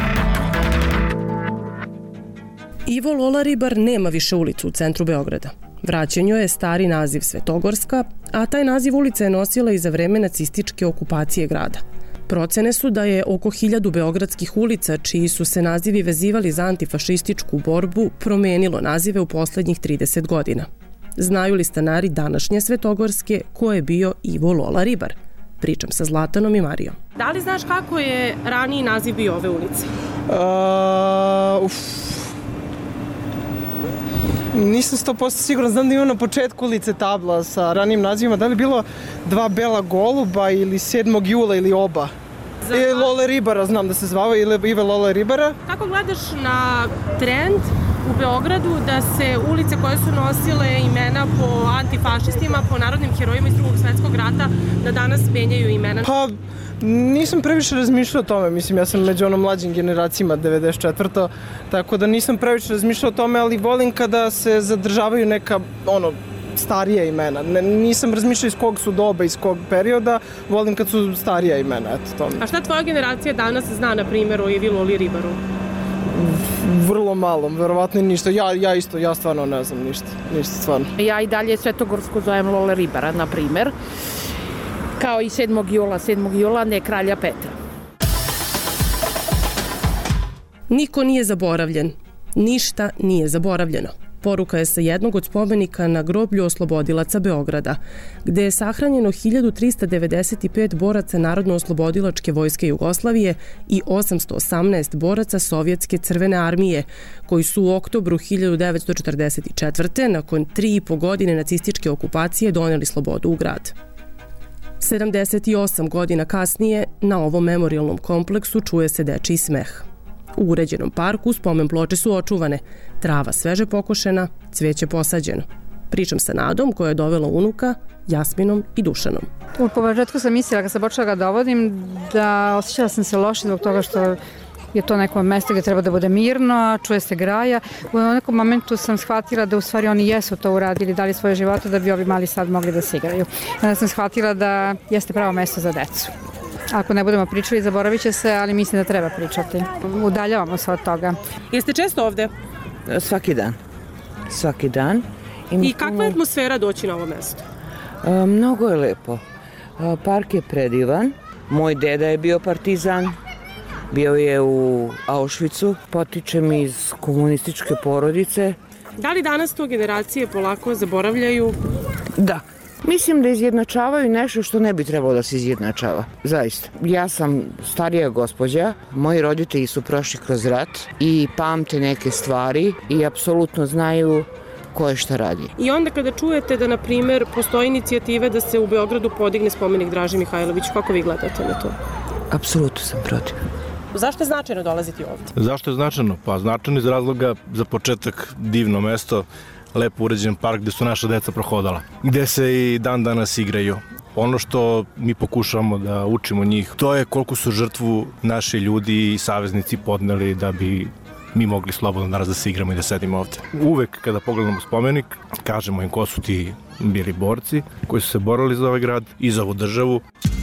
Ivo Lola Ribar nema više ulicu u centru Beograda. Vraćen joj je stari naziv Svetogorska, a taj naziv ulica je nosila i za vreme nacističke okupacije grada. Procene su da je oko hiljadu beogradskih ulica, čiji su se nazivi vezivali za antifašističku borbu, promenilo nazive u poslednjih trideset godina. Znaju li stanari današnje Svetogorske ko je bio Ivo Lola Ribar? Pričam sa Zlatanom i Marijom. Da li znaš kako je raniji naziv bio ove ulice? Uh, uf. Nisam sto posto siguran, znam da ima na početku ulice tabla sa ranijim nazivima, da li bilo dva bela goluba ili sedmog jula ili oba. I Lole Ribara, znam da se zvava, ili Ive Lole Ribara. Kako gledaš na trend u Beogradu da se ulice koje su nosile imena po antifašistima, po narodnim herojima iz drugog svetskog rata, da danas menjaju imena? Pa, nisam previše razmišljao o tome, mislim, ja sam među onom mlađim generacijama, devedeset četvrta tako da nisam previše razmišljao o tome, ali volim kada se zadržavaju neka, ono, starija imena. Ne, nisam razmišljao iz kog su doba, iz kog perioda, volim kad su starija imena, eto tome. A šta tvoja generacija danas zna, na primjer, o Ivi Loli Ribaru? Vrlo malo, verovatno ništa. Ja, ja isto, ja stvarno ne znam ništa, ništa stvarno. Ja i dalje Svetogorsku zovem Lole Ribara, na primjer, kao i sedmog jula, sedmog jula, ne kralja Petra. Niko nije zaboravljen. Ništa nije zaboravljeno. Poruka je sa jednog od spomenika na groblju oslobodilaca Beograda, gde je sahranjeno hiljadu trista devedeset pet boraca Narodno-oslobodilačke vojske Jugoslavije i osamsto osamnaest boraca Sovjetske crvene armije, koji su u oktobru hiljadu devetsto četrdeset četvrte nakon tri i po godine nacističke okupacije doneli slobodu u grad. sedamdeset osam godina kasnije na ovom memorijalnom kompleksu čuje se dečiji smeh. U uređenom parku spomen ploče su očuvane, trava sveže pokošena, cveće posađeno. Pričam sa Nadom koja je dovela unuka, Jasminom i Dušanom. U početku sam mislila kad sam počela ga dovodim da osjećala sam se loše zbog toga što je to neko mesto gdje treba da bude mirno, čuje se graja. U nekom momentu sam shvatila da u stvari oni jesu to uradili, dali svoje živote da bi ovi mali sad mogli da se igraju. Onda sam shvatila da jeste pravo mesto za decu. Ako ne budemo pričali, zaboravit će se, ali mislim da treba pričati. Udaljavamo se od toga. Jeste često ovde? Svaki dan. Svaki dan. I kakva je atmosfera doći na ovo mesto? A, mnogo je lepo. A, park je predivan. Moj deda je bio partizan. Bio je u Auschwitzu. Potičem iz komunističke porodice. Da li danas to generacije polako zaboravljaju? Da. Mislim da izjednačavaju nešto što ne bi trebalo da se izjednačava. Zaista. Ja sam starija gospođa, moji roditelji su prošli kroz rat i pamte neke stvari i apsolutno znaju ko je šta radi. I onda kada čujete da, na primjer, postoji inicijative da se u Beogradu podigne spomenik Draži Mihajloviću, kako vi gledate na to? Apsolutno sam protiv. Zašto je značajno dolaziti ovdje? Zašto je značajno? Pa značajno iz razloga za početak divno mesto, lepo uređen park gde su naša deca prohodala, gde se i dan danas igraju. Ono što mi pokušavamo da učimo njih, to je koliko su žrtvu naši ljudi i saveznici podneli da bi mi mogli slobodno danas da se igramo i da sedimo ovde. Uvek kada pogledamo spomenik, kažemo im ko su ti bili borci koji su se borili za ovaj grad i za ovu državu.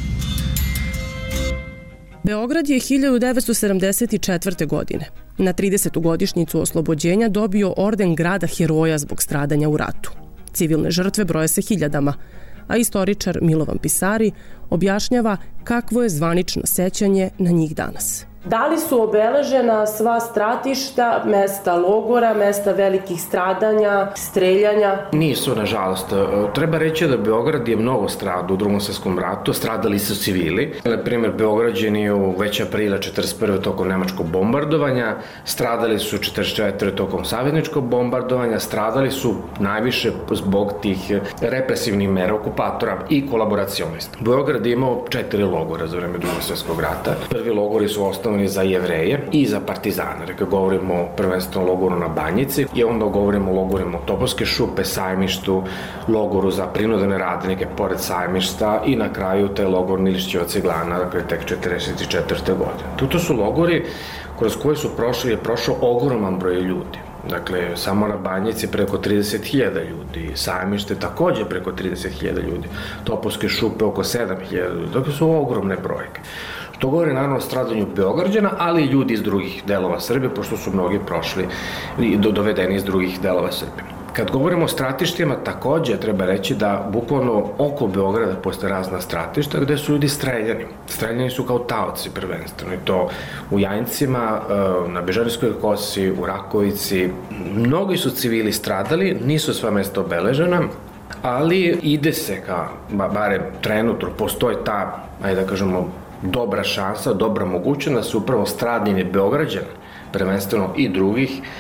Beograd je hiljadu devetsto sedamdeset četvrte. godine na tridesetu godišnjicu oslobođenja dobio orden grada heroja zbog stradanja u ratu. Civilne žrtve broje se hiljadama, a istoričar Milovan Pisari objašnjava kakvo je zvanično sećanje na njih danas. Da li su obeležena sva stratišta, mesta logora, mesta velikih stradanja, streljanja? Nisu, nažalost. Treba reći da Beograd je mnogo stradao u drugom svjetskom ratu, stradali su civili. Na primjer, Beograđani u već aprila četrdeset prve tokom nemačkog bombardovanja, stradali su četrdeset četvrte tokom savezničkog bombardovanja, stradali su najviše zbog tih represivnih mera okupatora i kolaboracionista. Beograd je imao četiri logora za vreme drugog svjetskog rata. Prvi logori su osnovni za Jevreje i za partizane. Rekao, govorimo o prvenstveno logoru na Banjici i onda govorimo o logorima Topolske šupe, Sajmištu, logoru za prinudene radnike pored Sajmišta i na kraju taj logor Milišćeva ciglana, dakle tek četrdeset četvrte. godine. To su logori kroz koje su prošli, je prošao ogroman broj ljudi. Dakle, samo na Banjici preko trideset hiljada ljudi, Sajmište također preko trideset hiljada ljudi, Topolske šupe oko sedam hiljada ljudi, dakle su ogromne brojke. To govori naravno o stradanju Beograđana, ali i ljudi iz drugih delova Srbije, pošto su mnogi prošli i dovedeni iz drugih delova Srbije. Kad govorimo o stratištima, također treba reći da bukvalno oko Beograda postoje razna stratišta gde su ljudi streljani. Streljani su kao taoci prvenstveno i to u Jajincima, na Bežanijskoj kosi, u Rakovici. Mnogi su civili stradali, nisu sva mesta obeležena, ali ide se ka, barem trenutno, postoji ta, ajde da kažemo, dobra šansa, dobra mogućnost da se upravo stradanje Beograđana, prvenstveno i drugih,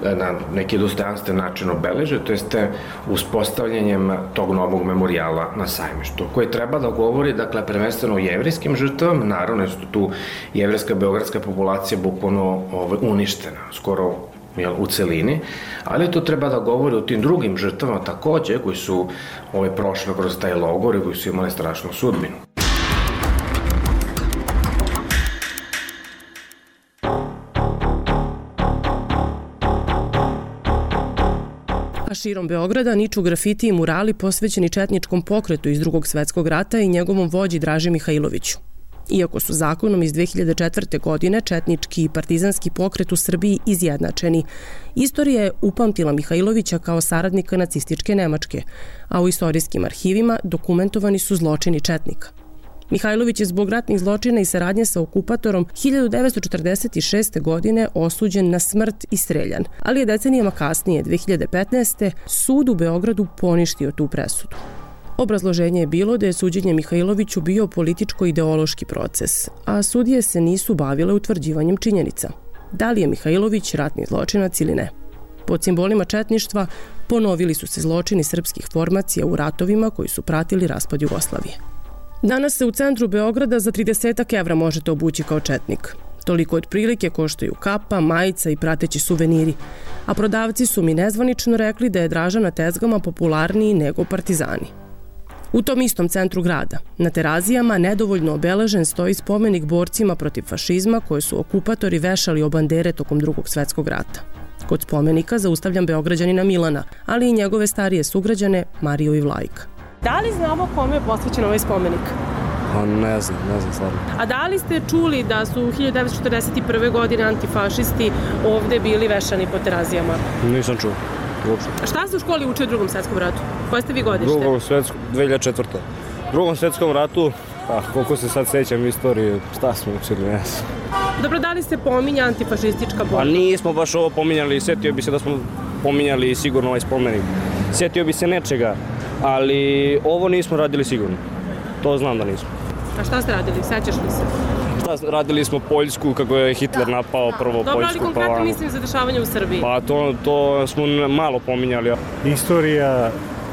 na neki dostojanstven način obeleže, to jeste uspostavljanjem tog novog memorijala na Sajmištu, koji treba da govori, dakle, prvenstveno o jevrijskim žrtvama, naravno, što tu jevrijska beogradska populacija bukvalno ovaj, uništena, skoro jel, u celini, ali to treba da govori o tim drugim žrtvama takođe, koji su ovaj, prošli kroz taj logor i koji su imali strašnu sudbinu. A širom Beograda niču grafiti i murali posvećeni četničkom pokretu iz Drugog svetskog rata i njegovom vođi Draži Mihajloviću. Iako su zakonom iz dve hiljade četvrte. godine četnički i partizanski pokret u Srbiji izjednačeni, istorija je upamtila Mihajlovića kao saradnika nacističke Nemačke, a u istorijskim arhivima dokumentovani su zločini četnika. Mihajlović je zbog ratnih zločina i saradnje sa okupatorom hiljadu devetsto četrdeset šeste. godine osuđen na smrt i streljan, ali je decenijama kasnije, dve hiljade petnaeste. sud u Beogradu poništio tu presudu. Obrazloženje je bilo da je suđenje Mihajloviću bio političko-ideološki proces, a sudije se nisu bavile utvrđivanjem činjenica. Da li je Mihajlović ratni zločinac ili ne? Pod simbolima četništva ponovili su se zločini srpskih formacija u ratovima koji su pratili raspad Jugoslavije. Danas se u centru Beograda za trideset evra možete obući kao četnik. Toliko otprilike koštaju kapa, majica i prateći suveniri, a prodavci su mi nezvanično rekli da je Draža na tezgama popularniji nego partizani. U tom istom centru grada, na Terazijama, nedovoljno obeležen stoji spomenik borcima protiv fašizma koje su okupatori vešali o bandere tokom Drugog svetskog rata. Kod spomenika zaustavljam Beograđanina Milana, ali i njegove starije sugrađane Mariju i Vlajka. Da li znamo kome je posvećen ovaj spomenik? Pa ne znam, ne znam stvarno. A da li ste čuli da su hiljadu devetsto četrdeset prve. godine antifašisti ovde bili vešani po Terazijama? Nisam čuo. Uopšte. A šta se u školi uči o Drugom svetskom ratu? Koje ste vi godište? Drugom svetskom, dve hiljade četvrte. Drugom svetskom ratu, pa koliko se sad sećam istorije, šta smo učili, ne znam. Dobro, da li se pominja antifašistička borba? Pa nismo baš ovo pominjali, setio bi se da smo pominjali sigurno ovaj spomenik. Setio bi se nečega, ali ovo nismo radili sigurno. To znam da nismo. A šta ste radili? Sećaš li se? Šta, radili smo Poljsku, kako je Hitler napao prvo Poljsku. Dobro, ali konkretno pa mislim za dešavanje u Srbiji. Pa to, to smo malo pominjali. Istorija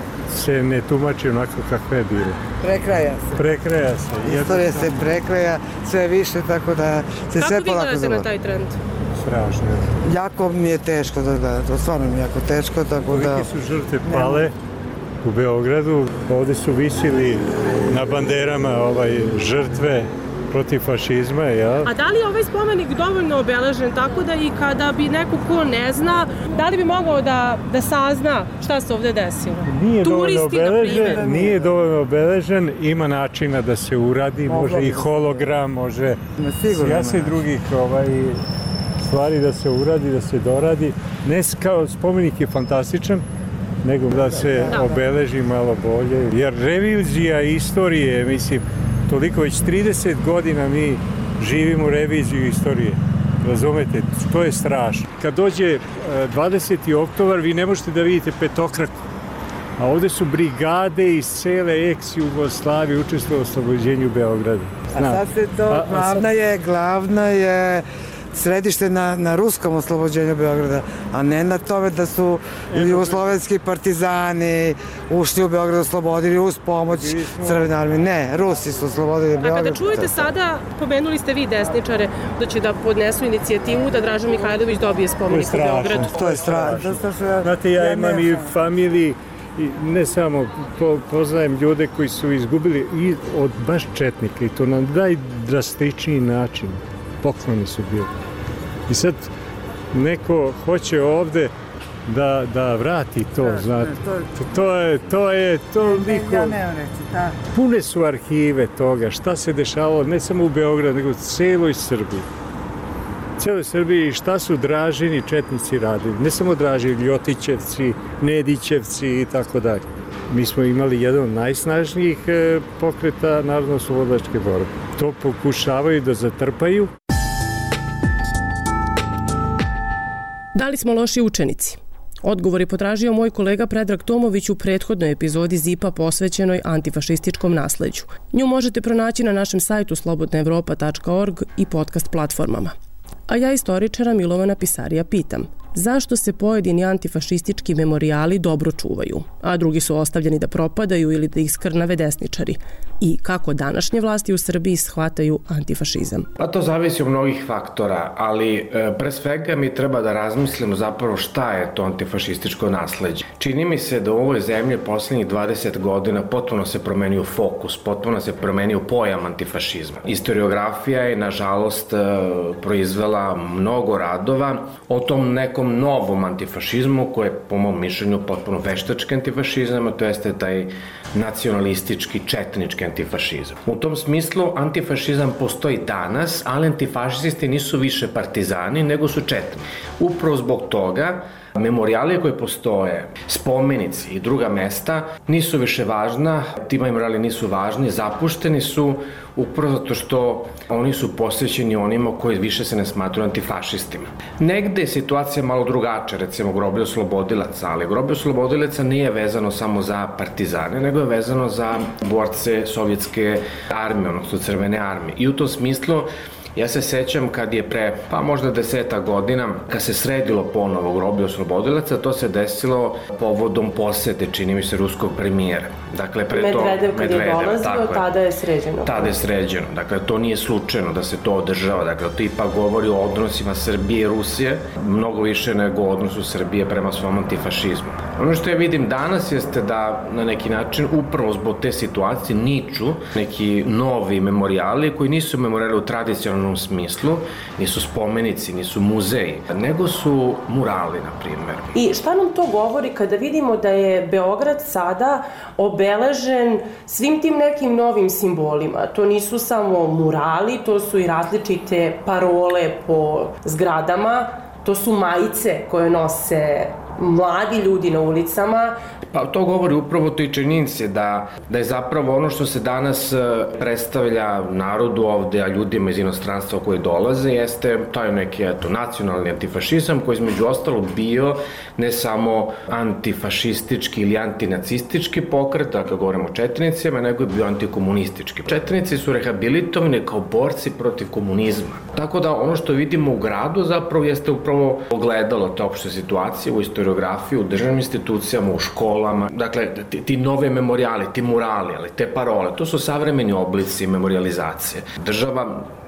se ne tumači onako kakve je bilo. Prekraja se. Prekraja se. Istorija se prekraja sve više, tako da se sve polako završi. Kako vi gledate na taj trend? Strašno. Jako mi je teško da gledate, stvarno mi je jako teško, tako da... Kolike su žrtve pale u Beogradu, ovde su visili na banderama ovaj, žrtve protiv fašizma, ja. A da li je ovaj spomenik dovoljno obeležen tako da i kada bi neko ko ne zna, da li bi mogao da, da sazna šta se ovde desilo? Nije dovoljno obeležen, nije dovoljno obeležen, ima načina da se uradi, može i hologram, može jasa i drugih ovaj, stvari da se uradi, da se doradi. Ne kao spomenik je fantastičan, nego da se obeleži malo bolje, jer revizija istorije, mislim, toliko već trideset godina mi živimo reviziju istorije. Razumete, to je strašno. Kad dođe dvadeseti oktobar, vi ne možete da vidite petokraku. A ovde su brigade iz cele ex-Jugoslavije učestvovale u oslobođenju Beograda. A sad se to, glavna je, glavna je središte na, na ruskom oslobođenju Beograda, a ne na tome da su jugoslovenski partizani ušli u Beograd, oslobodili uz pomoć Crvene armije. Ne, Rusi su oslobodili Beograd. A kada čujete sada, pomenuli ste vi desničare, da će da podnesu inicijativu da Draža Mihajlović dobije spomenik u Beogradu. To je strašno. Znate, ja imam i familiji, i ne samo po, poznajem ljude koji su izgubili i od baš četnika i to na najdrastičniji način. Pokloni su bili. I sad neko hoće ovde da, da vrati to, da, znate. To, to je, to je, to niko... Ja ne reći, da. Pune su arhive toga, šta se dešavalo, ne samo u Beogradu, nego u celoj Srbiji. Celoj Srbiji šta su Dražini četnici radili. Ne samo Dražini, Ljotićevci, Nedićevci i tako dalje. Mi smo imali jedan od najsnažnijih pokreta narodno-slobodilačke borbe. To pokušavaju da zatrpaju. Da li smo loši učenici? Odgovor je potražio moj kolega Predrag Tomović u prethodnoj epizodi Zipa posvećenoj antifašističkom nasleđu. Nju možete pronaći na našem sajtu slobodna evropa tačka org i podcast platformama. A ja istoričara Milovana Pisarija pitam, zašto se pojedini antifašistički memorijali dobro čuvaju, a drugi su ostavljeni da propadaju ili da ih skrnave desničari, i kako današnje vlasti u Srbiji shvataju antifašizam. Pa to zavisi od mnogih faktora, ali e, pre svega mi treba da razmislimo zapravo šta je to antifašističko nasleđe. Čini mi se da u ovoj zemlji poslednjih dvadeset godina potpuno se promenio fokus, potpuno se promenio pojam antifašizma. Historiografija je, nažalost, e, proizvela mnogo radova o tom nekom novom antifašizmu koji je, po mom mišljenju, potpuno veštački antifašizam, a to jeste taj nacionalistički, četnički antifašizam. U tom smislu antifašizam postoji danas, ali antifašisti nisu više partizani, nego su četni. Upravo zbog toga memorijali koji postoje, spomenici i druga mesta nisu više važna, ti memorijali nisu važni, zapušteni su upravo zato što oni su posvećeni onima koji više se ne smatruju antifašistima. Negde je situacija malo drugačija, recimo groblje oslobodilaca, ali groblje oslobodilaca nije vezano samo za partizane, nego je vezano za borce sovjetske armije, odnosno crvene armije. I u tom smislu ja se sećam kad je pre, pa možda deseta godina, kad se sredilo ponovo groblje oslobodilaca, to se desilo povodom posete, čini mi se, ruskog premijera. Dakle, pre to, Medvedev kad je dolazio, tada je sređeno. Tada je sređeno. Dakle, to nije slučajno da se to održava. Dakle, to ipak govori o odnosima Srbije i Rusije, mnogo više nego o odnosu Srbije prema svom antifašizmu. Ono što ja vidim danas jeste da na neki način, upravo zbog te situacije, niču neki novi memorijali koji nisu memorijali u tradicionalnom smislu, nisu spomenici, nisu muzeji, nego su murali, na primjer. I šta nam to govori kada vidimo da je Beograd sada obeležen svim tim nekim novim simbolima? To nisu samo murali, to su i različite parole po zgradama, to su majice koje nose mladi ljudi na ulicama. Pa to govori upravo toj činjenici da, da je zapravo ono što se danas predstavlja narodu ovde, a ljudima iz inostranstva koji dolaze, jeste taj neki eto, nacionalni antifašizam koji između ostalog bio ne samo antifašistički ili antinacistički pokret, dakle govorimo o četnicima, nego je bio antikomunistički. Četnici su rehabilitovani kao borci protiv komunizma. Tako da ono što vidimo u gradu zapravo jeste upravo ogledalo te opšte situacije u historiografiji, u državnim institucijama, u školama. Dakle, ti, ti nove memorijali, ti murali, ali te parole, to su savremeni oblici memorijalizacije. Država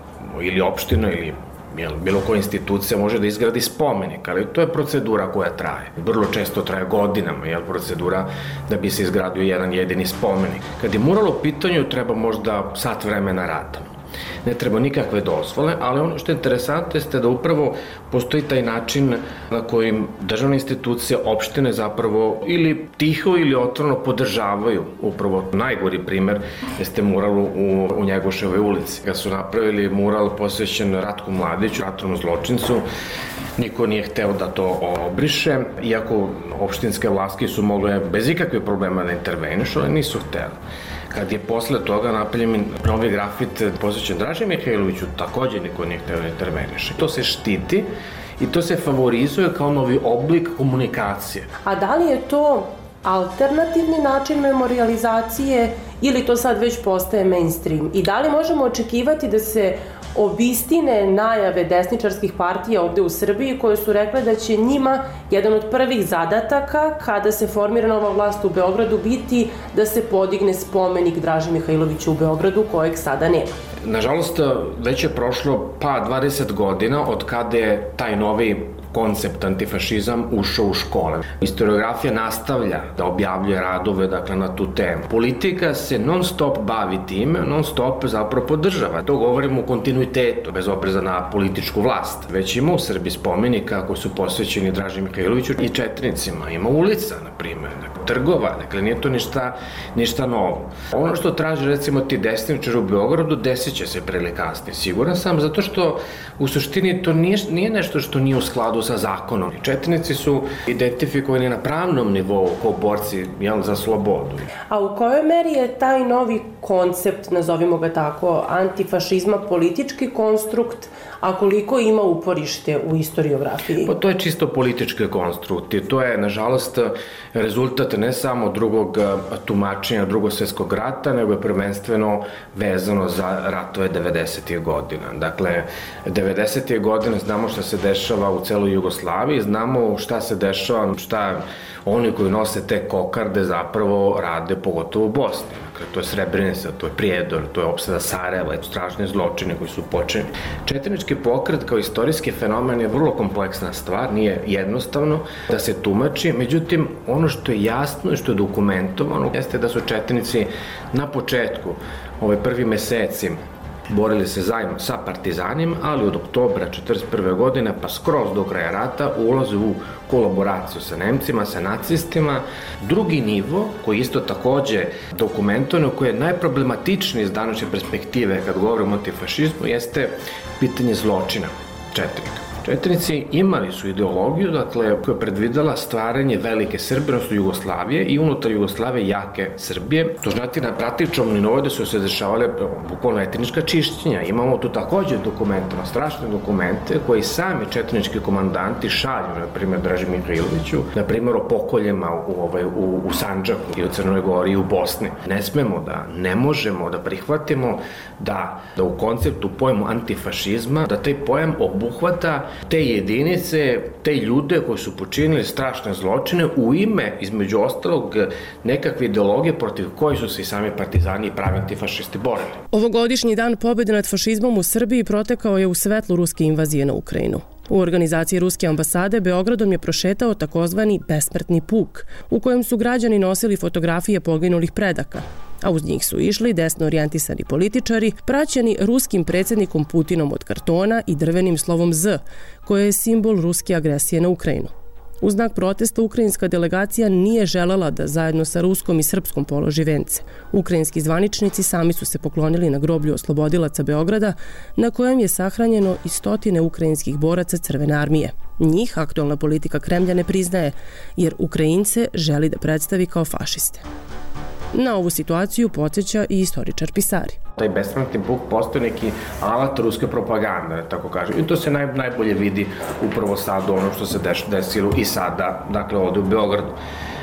ili opština ili jel, bilo koja institucija može da izgradi spomenik, ali to je procedura koja traje. Vrlo često traje godinama, jel, procedura da bi se izgradio jedan jedini spomenik. Kad je mural u pitanju, treba možda sat vremena rada. Ne treba nikakve dozvole, ali ono što je interesantno jeste da upravo postoji taj način na kojim državne institucije, opštine zapravo ili tiho ili otvoreno podržavaju. Upravo najgori primer jeste mural u, u Njegoševoj ulici. Kad su napravili mural posvećen Ratku Mladiću, ratnom zločincu, niko nije hteo da to obriše, iako opštinske vlasti su mogle bez ikakve problema da intervenišu, ali nisu hteli. Kad je posle toga napravljen novi grafit posvećen Draži Mihajloviću, takođe niko nije hteo da interveniše. To se štiti i to se favorizuje kao novi oblik komunikacije. A da li je to alternativni način memorijalizacije ili to sad već postaje mainstream? I da li možemo očekivati da se obistine najave desničarskih partija ovde u Srbiji koje su rekle da će njima jedan od prvih zadataka kada se formira nova vlast u Beogradu biti da se podigne spomenik Draži Mihajloviću u Beogradu kojeg sada nema? Nažalost, već je prošlo pa dvadeset godina od kada je taj novi koncept antifašizam ušao u škole. Historiografija nastavlja da objavljuje radove, dakle, na tu temu. Politika se non stop bavi time, non stop zapravo podržava. To govorimo u kontinuitetu, bez obreza na političku vlast. Već ima u Srbiji spomenika koji su posvećeni Draži Mihajloviću i četnicima. Ima ulica, na primjer, trgova, dakle, nije to ništa, ništa novo. Ono što traži, recimo, ti desničari u Beogradu, desit će se pre ili kasnije. Siguran sam, zato što u suštini to nije, nije nešto što nije u skladu sa zakonom. Četnici su identifikovani na pravnom nivou kao borci, jel, za slobodu. A u kojoj meri je taj novi koncept, nazovimo ga tako, antifašizma politički konstrukt, a koliko ima uporište u historiografiji? Pa to je čisto politički konstrukt i to je, nažalost, rezultat ne samo drugog tumačenja drugog svjetskog rata, nego je prvenstveno vezano za ratove devedesetih godina. Dakle, devedesetih godina znamo što se dešava u celoj bivšoj Jugoslaviji, znamo šta se dešava, šta oni koji nose te kokarde zapravo rade, pogotovo u Bosni. Dakle, to je Srebrenica, to je Prijedor, to je opsada Sarajeva, strašne zločine koji su počinjeni. Četnički pokret kao istorijski fenomen je vrlo kompleksna stvar, nije jednostavno da se tumači, međutim, ono što je jasno i što je dokumentovano jeste da su četnici na početku, ove prvi meseci, borili se zajedno sa partizanima, ali od oktobra četrdeset prve godine pa skroz do kraja rata ulaze u kolaboraciju sa Nemcima, sa nacistima. Drugi nivo, koji isto takođe dokumentovano, koji je najproblematičniji iz današnje perspektive kad govorimo o antifašizmu, jeste pitanje zločina četnika. Četnici imali su ideologiju, dakle, koja je predvidela stvaranje velike Srbije, odnosno Jugoslavije i unutar Jugoslavije jake Srbije. To znači na praktičnom nivou da su se dešavale bukvalno etnička čišćenja. Imamo tu takođe dokumentovano, strašne dokumente koji sami četnički komandanti šalju, na primjer Draži Mihajloviću, na primjer o pokoljima u, ovaj, u, u Sandžaku i u Crnoj Gori i u Bosni. Ne smemo da, ne možemo da prihvatimo da, da u konceptu pojmu antifašizma, da taj pojam obuhvata te jedinice, te ljude koji su počinili strašne zločine u ime, između ostalog, nekakve ideologije protiv koji su se i sami partizani i pravi antifašisti borili. Ovogodišnji dan pobjede nad fašizmom u Srbiji protekao je u svetlu ruske invazije na Ukrajinu. U organizaciji Ruske ambasade Beogradom je prošetao takozvani besmrtni puk, u kojem su građani nosili fotografije poginulih predaka, a uz njih su išli desno orijentisani političari, praćeni ruskim predsjednikom Putinom od kartona i drvenim slovom Z, koje je simbol ruske agresije na Ukrajinu. U znak protesta ukrajinska delegacija nije želela da zajedno sa ruskom i srpskom položi vence. Ukrajinski zvaničnici sami su se poklonili na groblju oslobodilaca Beograda, na kojem je sahranjeno i stotine ukrajinskih boraca Crvene armije. Njih aktualna politika Kremlja ne priznaje, jer Ukrajince želi da predstavi kao fašiste. Na ovu situaciju podsjeća i istoričar Pisari. Taj besmrtni puk postoji neki alat ruske propagande, tako kažem. I to se naj, najbolje vidi upravo sad ono što se deš, desilo i sada, dakle ovde u Beogradu,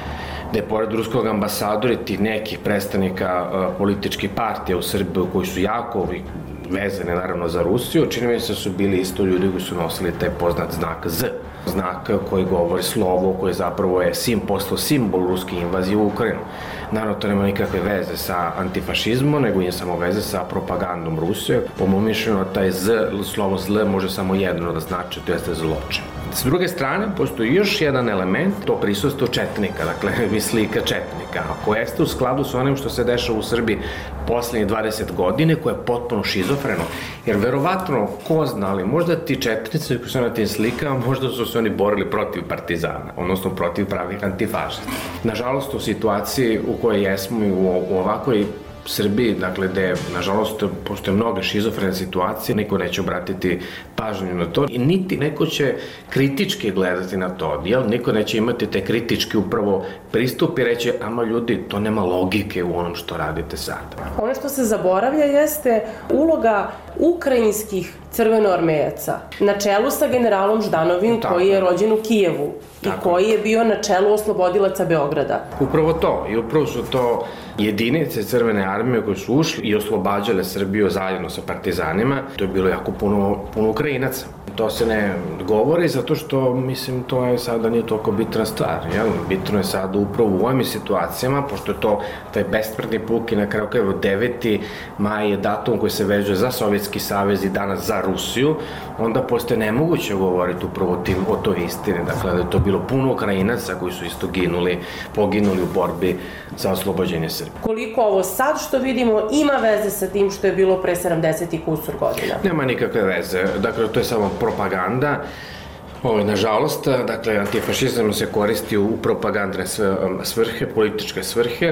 gde pored ruskog ambasadora i tih nekih predstavnika uh, političkih partija u Srbiji koji su jako vezane naravno za Rusiju, čini mi se su bili isto ljudi koji su nosili taj poznat znak Z. Znak koji govori slovo, koji zapravo je sim, postao simbol ruske invazije u Ukrajinu. Naravno, to nema nikakve veze sa antifašizmom, nego je samo veze sa propagandom Rusije. Po mom mišljenju, taj Z, slovo zl može samo jedno da znači, to jeste zločin. S druge strane, postoji još jedan element, to prisustvo četnika, dakle, slika četnika, koja jeste u skladu sa onim što se dešava u Srbiji poslednjih dvadeset godine, koje je potpuno šizofreno. Jer verovatno, ko zna, ali možda ti četnici koji su na tim slikama, možda su se oni borili protiv partizana, odnosno protiv pravih antifašista. Nažalost, u situaciji u kojoj jesmo i u, u ovakvoj Srbiji, dakle, gde, nažalost, postoje mnoge šizofrene situacije, niko neće obratiti pažnju na to i niti neko će kritički gledati na to, jel? Niko neće imati te kritički upravo pristup i reći, ama ljudi, to nema logike u onom što radite sad. Ono što se zaboravlja jeste uloga ukrajinskih crvenoarmejaca na čelu sa generalom Ždanovim, koji je rođen u Kijevu i koji je bio na čelu oslobodilaca Beograda. Upravo to, i upravo su to jedinice Crvene armije koje su ušli i oslobađale Srbiju zajedno sa partizanima. To je bilo jako puno, puno Ukrajinaca. To se ne govori zato što, mislim, to je sada nije toliko bitna stvar. Jel? Bitno je sada upravo u ovim situacijama, pošto je to taj besmrtni puk i na kraju krajeva deveti maj je datum koji se vezuje za Sovjetski savez i danas za Rusiju, onda postoje nemoguće govoriti upravo tim, o toj istini. Dakle, da je to bilo puno Ukrajinaca koji su isto ginuli, poginuli u borbi za oslobođenje Srbije. Koliko ovo sad što vidimo ima veze sa tim što je bilo pre sedamdeset i kusur godina? Nema nikakve veze. Dakle, to je samo propaganda. Ovo, nažalost, dakle, antifašizam se koristi u propagandne svrhe, političke svrhe.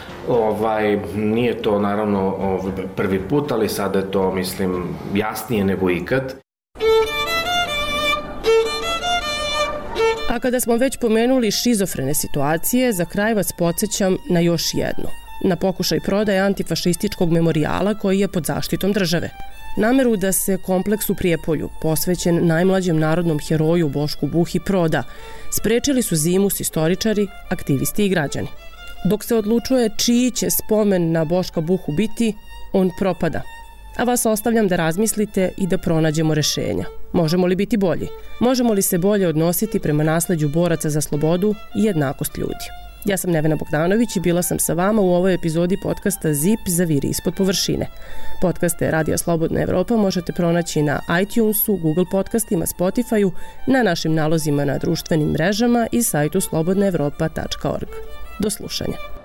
Ovaj, nije to naravno ovaj, prvi put, ali sada je to, mislim, jasnije nego ikad. A kada smo već pomenuli šizofrene situacije, za kraj vas podsjećam na još jednu. Na pokušaj prodaje antifašističkog memorijala koji je pod zaštitom države. Nameru da se kompleks u Prijepolju, posvećen najmlađem narodnom heroju Bošku Buhi, proda, sprečili su zimus istoričari, aktivisti i građani. Dok se odlučuje čiji će spomen na Boška Buhu biti, on propada. A vas ostavljam da razmislite i da pronađemo rešenja. Možemo li biti bolji? Možemo li se bolje odnositi prema nasleđu boraca za slobodu i jednakost ljudi? Ja sam Nevena Bogdanović i bila sam sa vama u ovoj epizodi podcasta Zip zaviri ispod površine. Podcaste Radija Slobodna Evropa možete pronaći na iTunesu, Google podcastima, Spotifyu, na našim nalozima na društvenim mrežama i sajtu slobodna evropa tačka org. Do slušanja.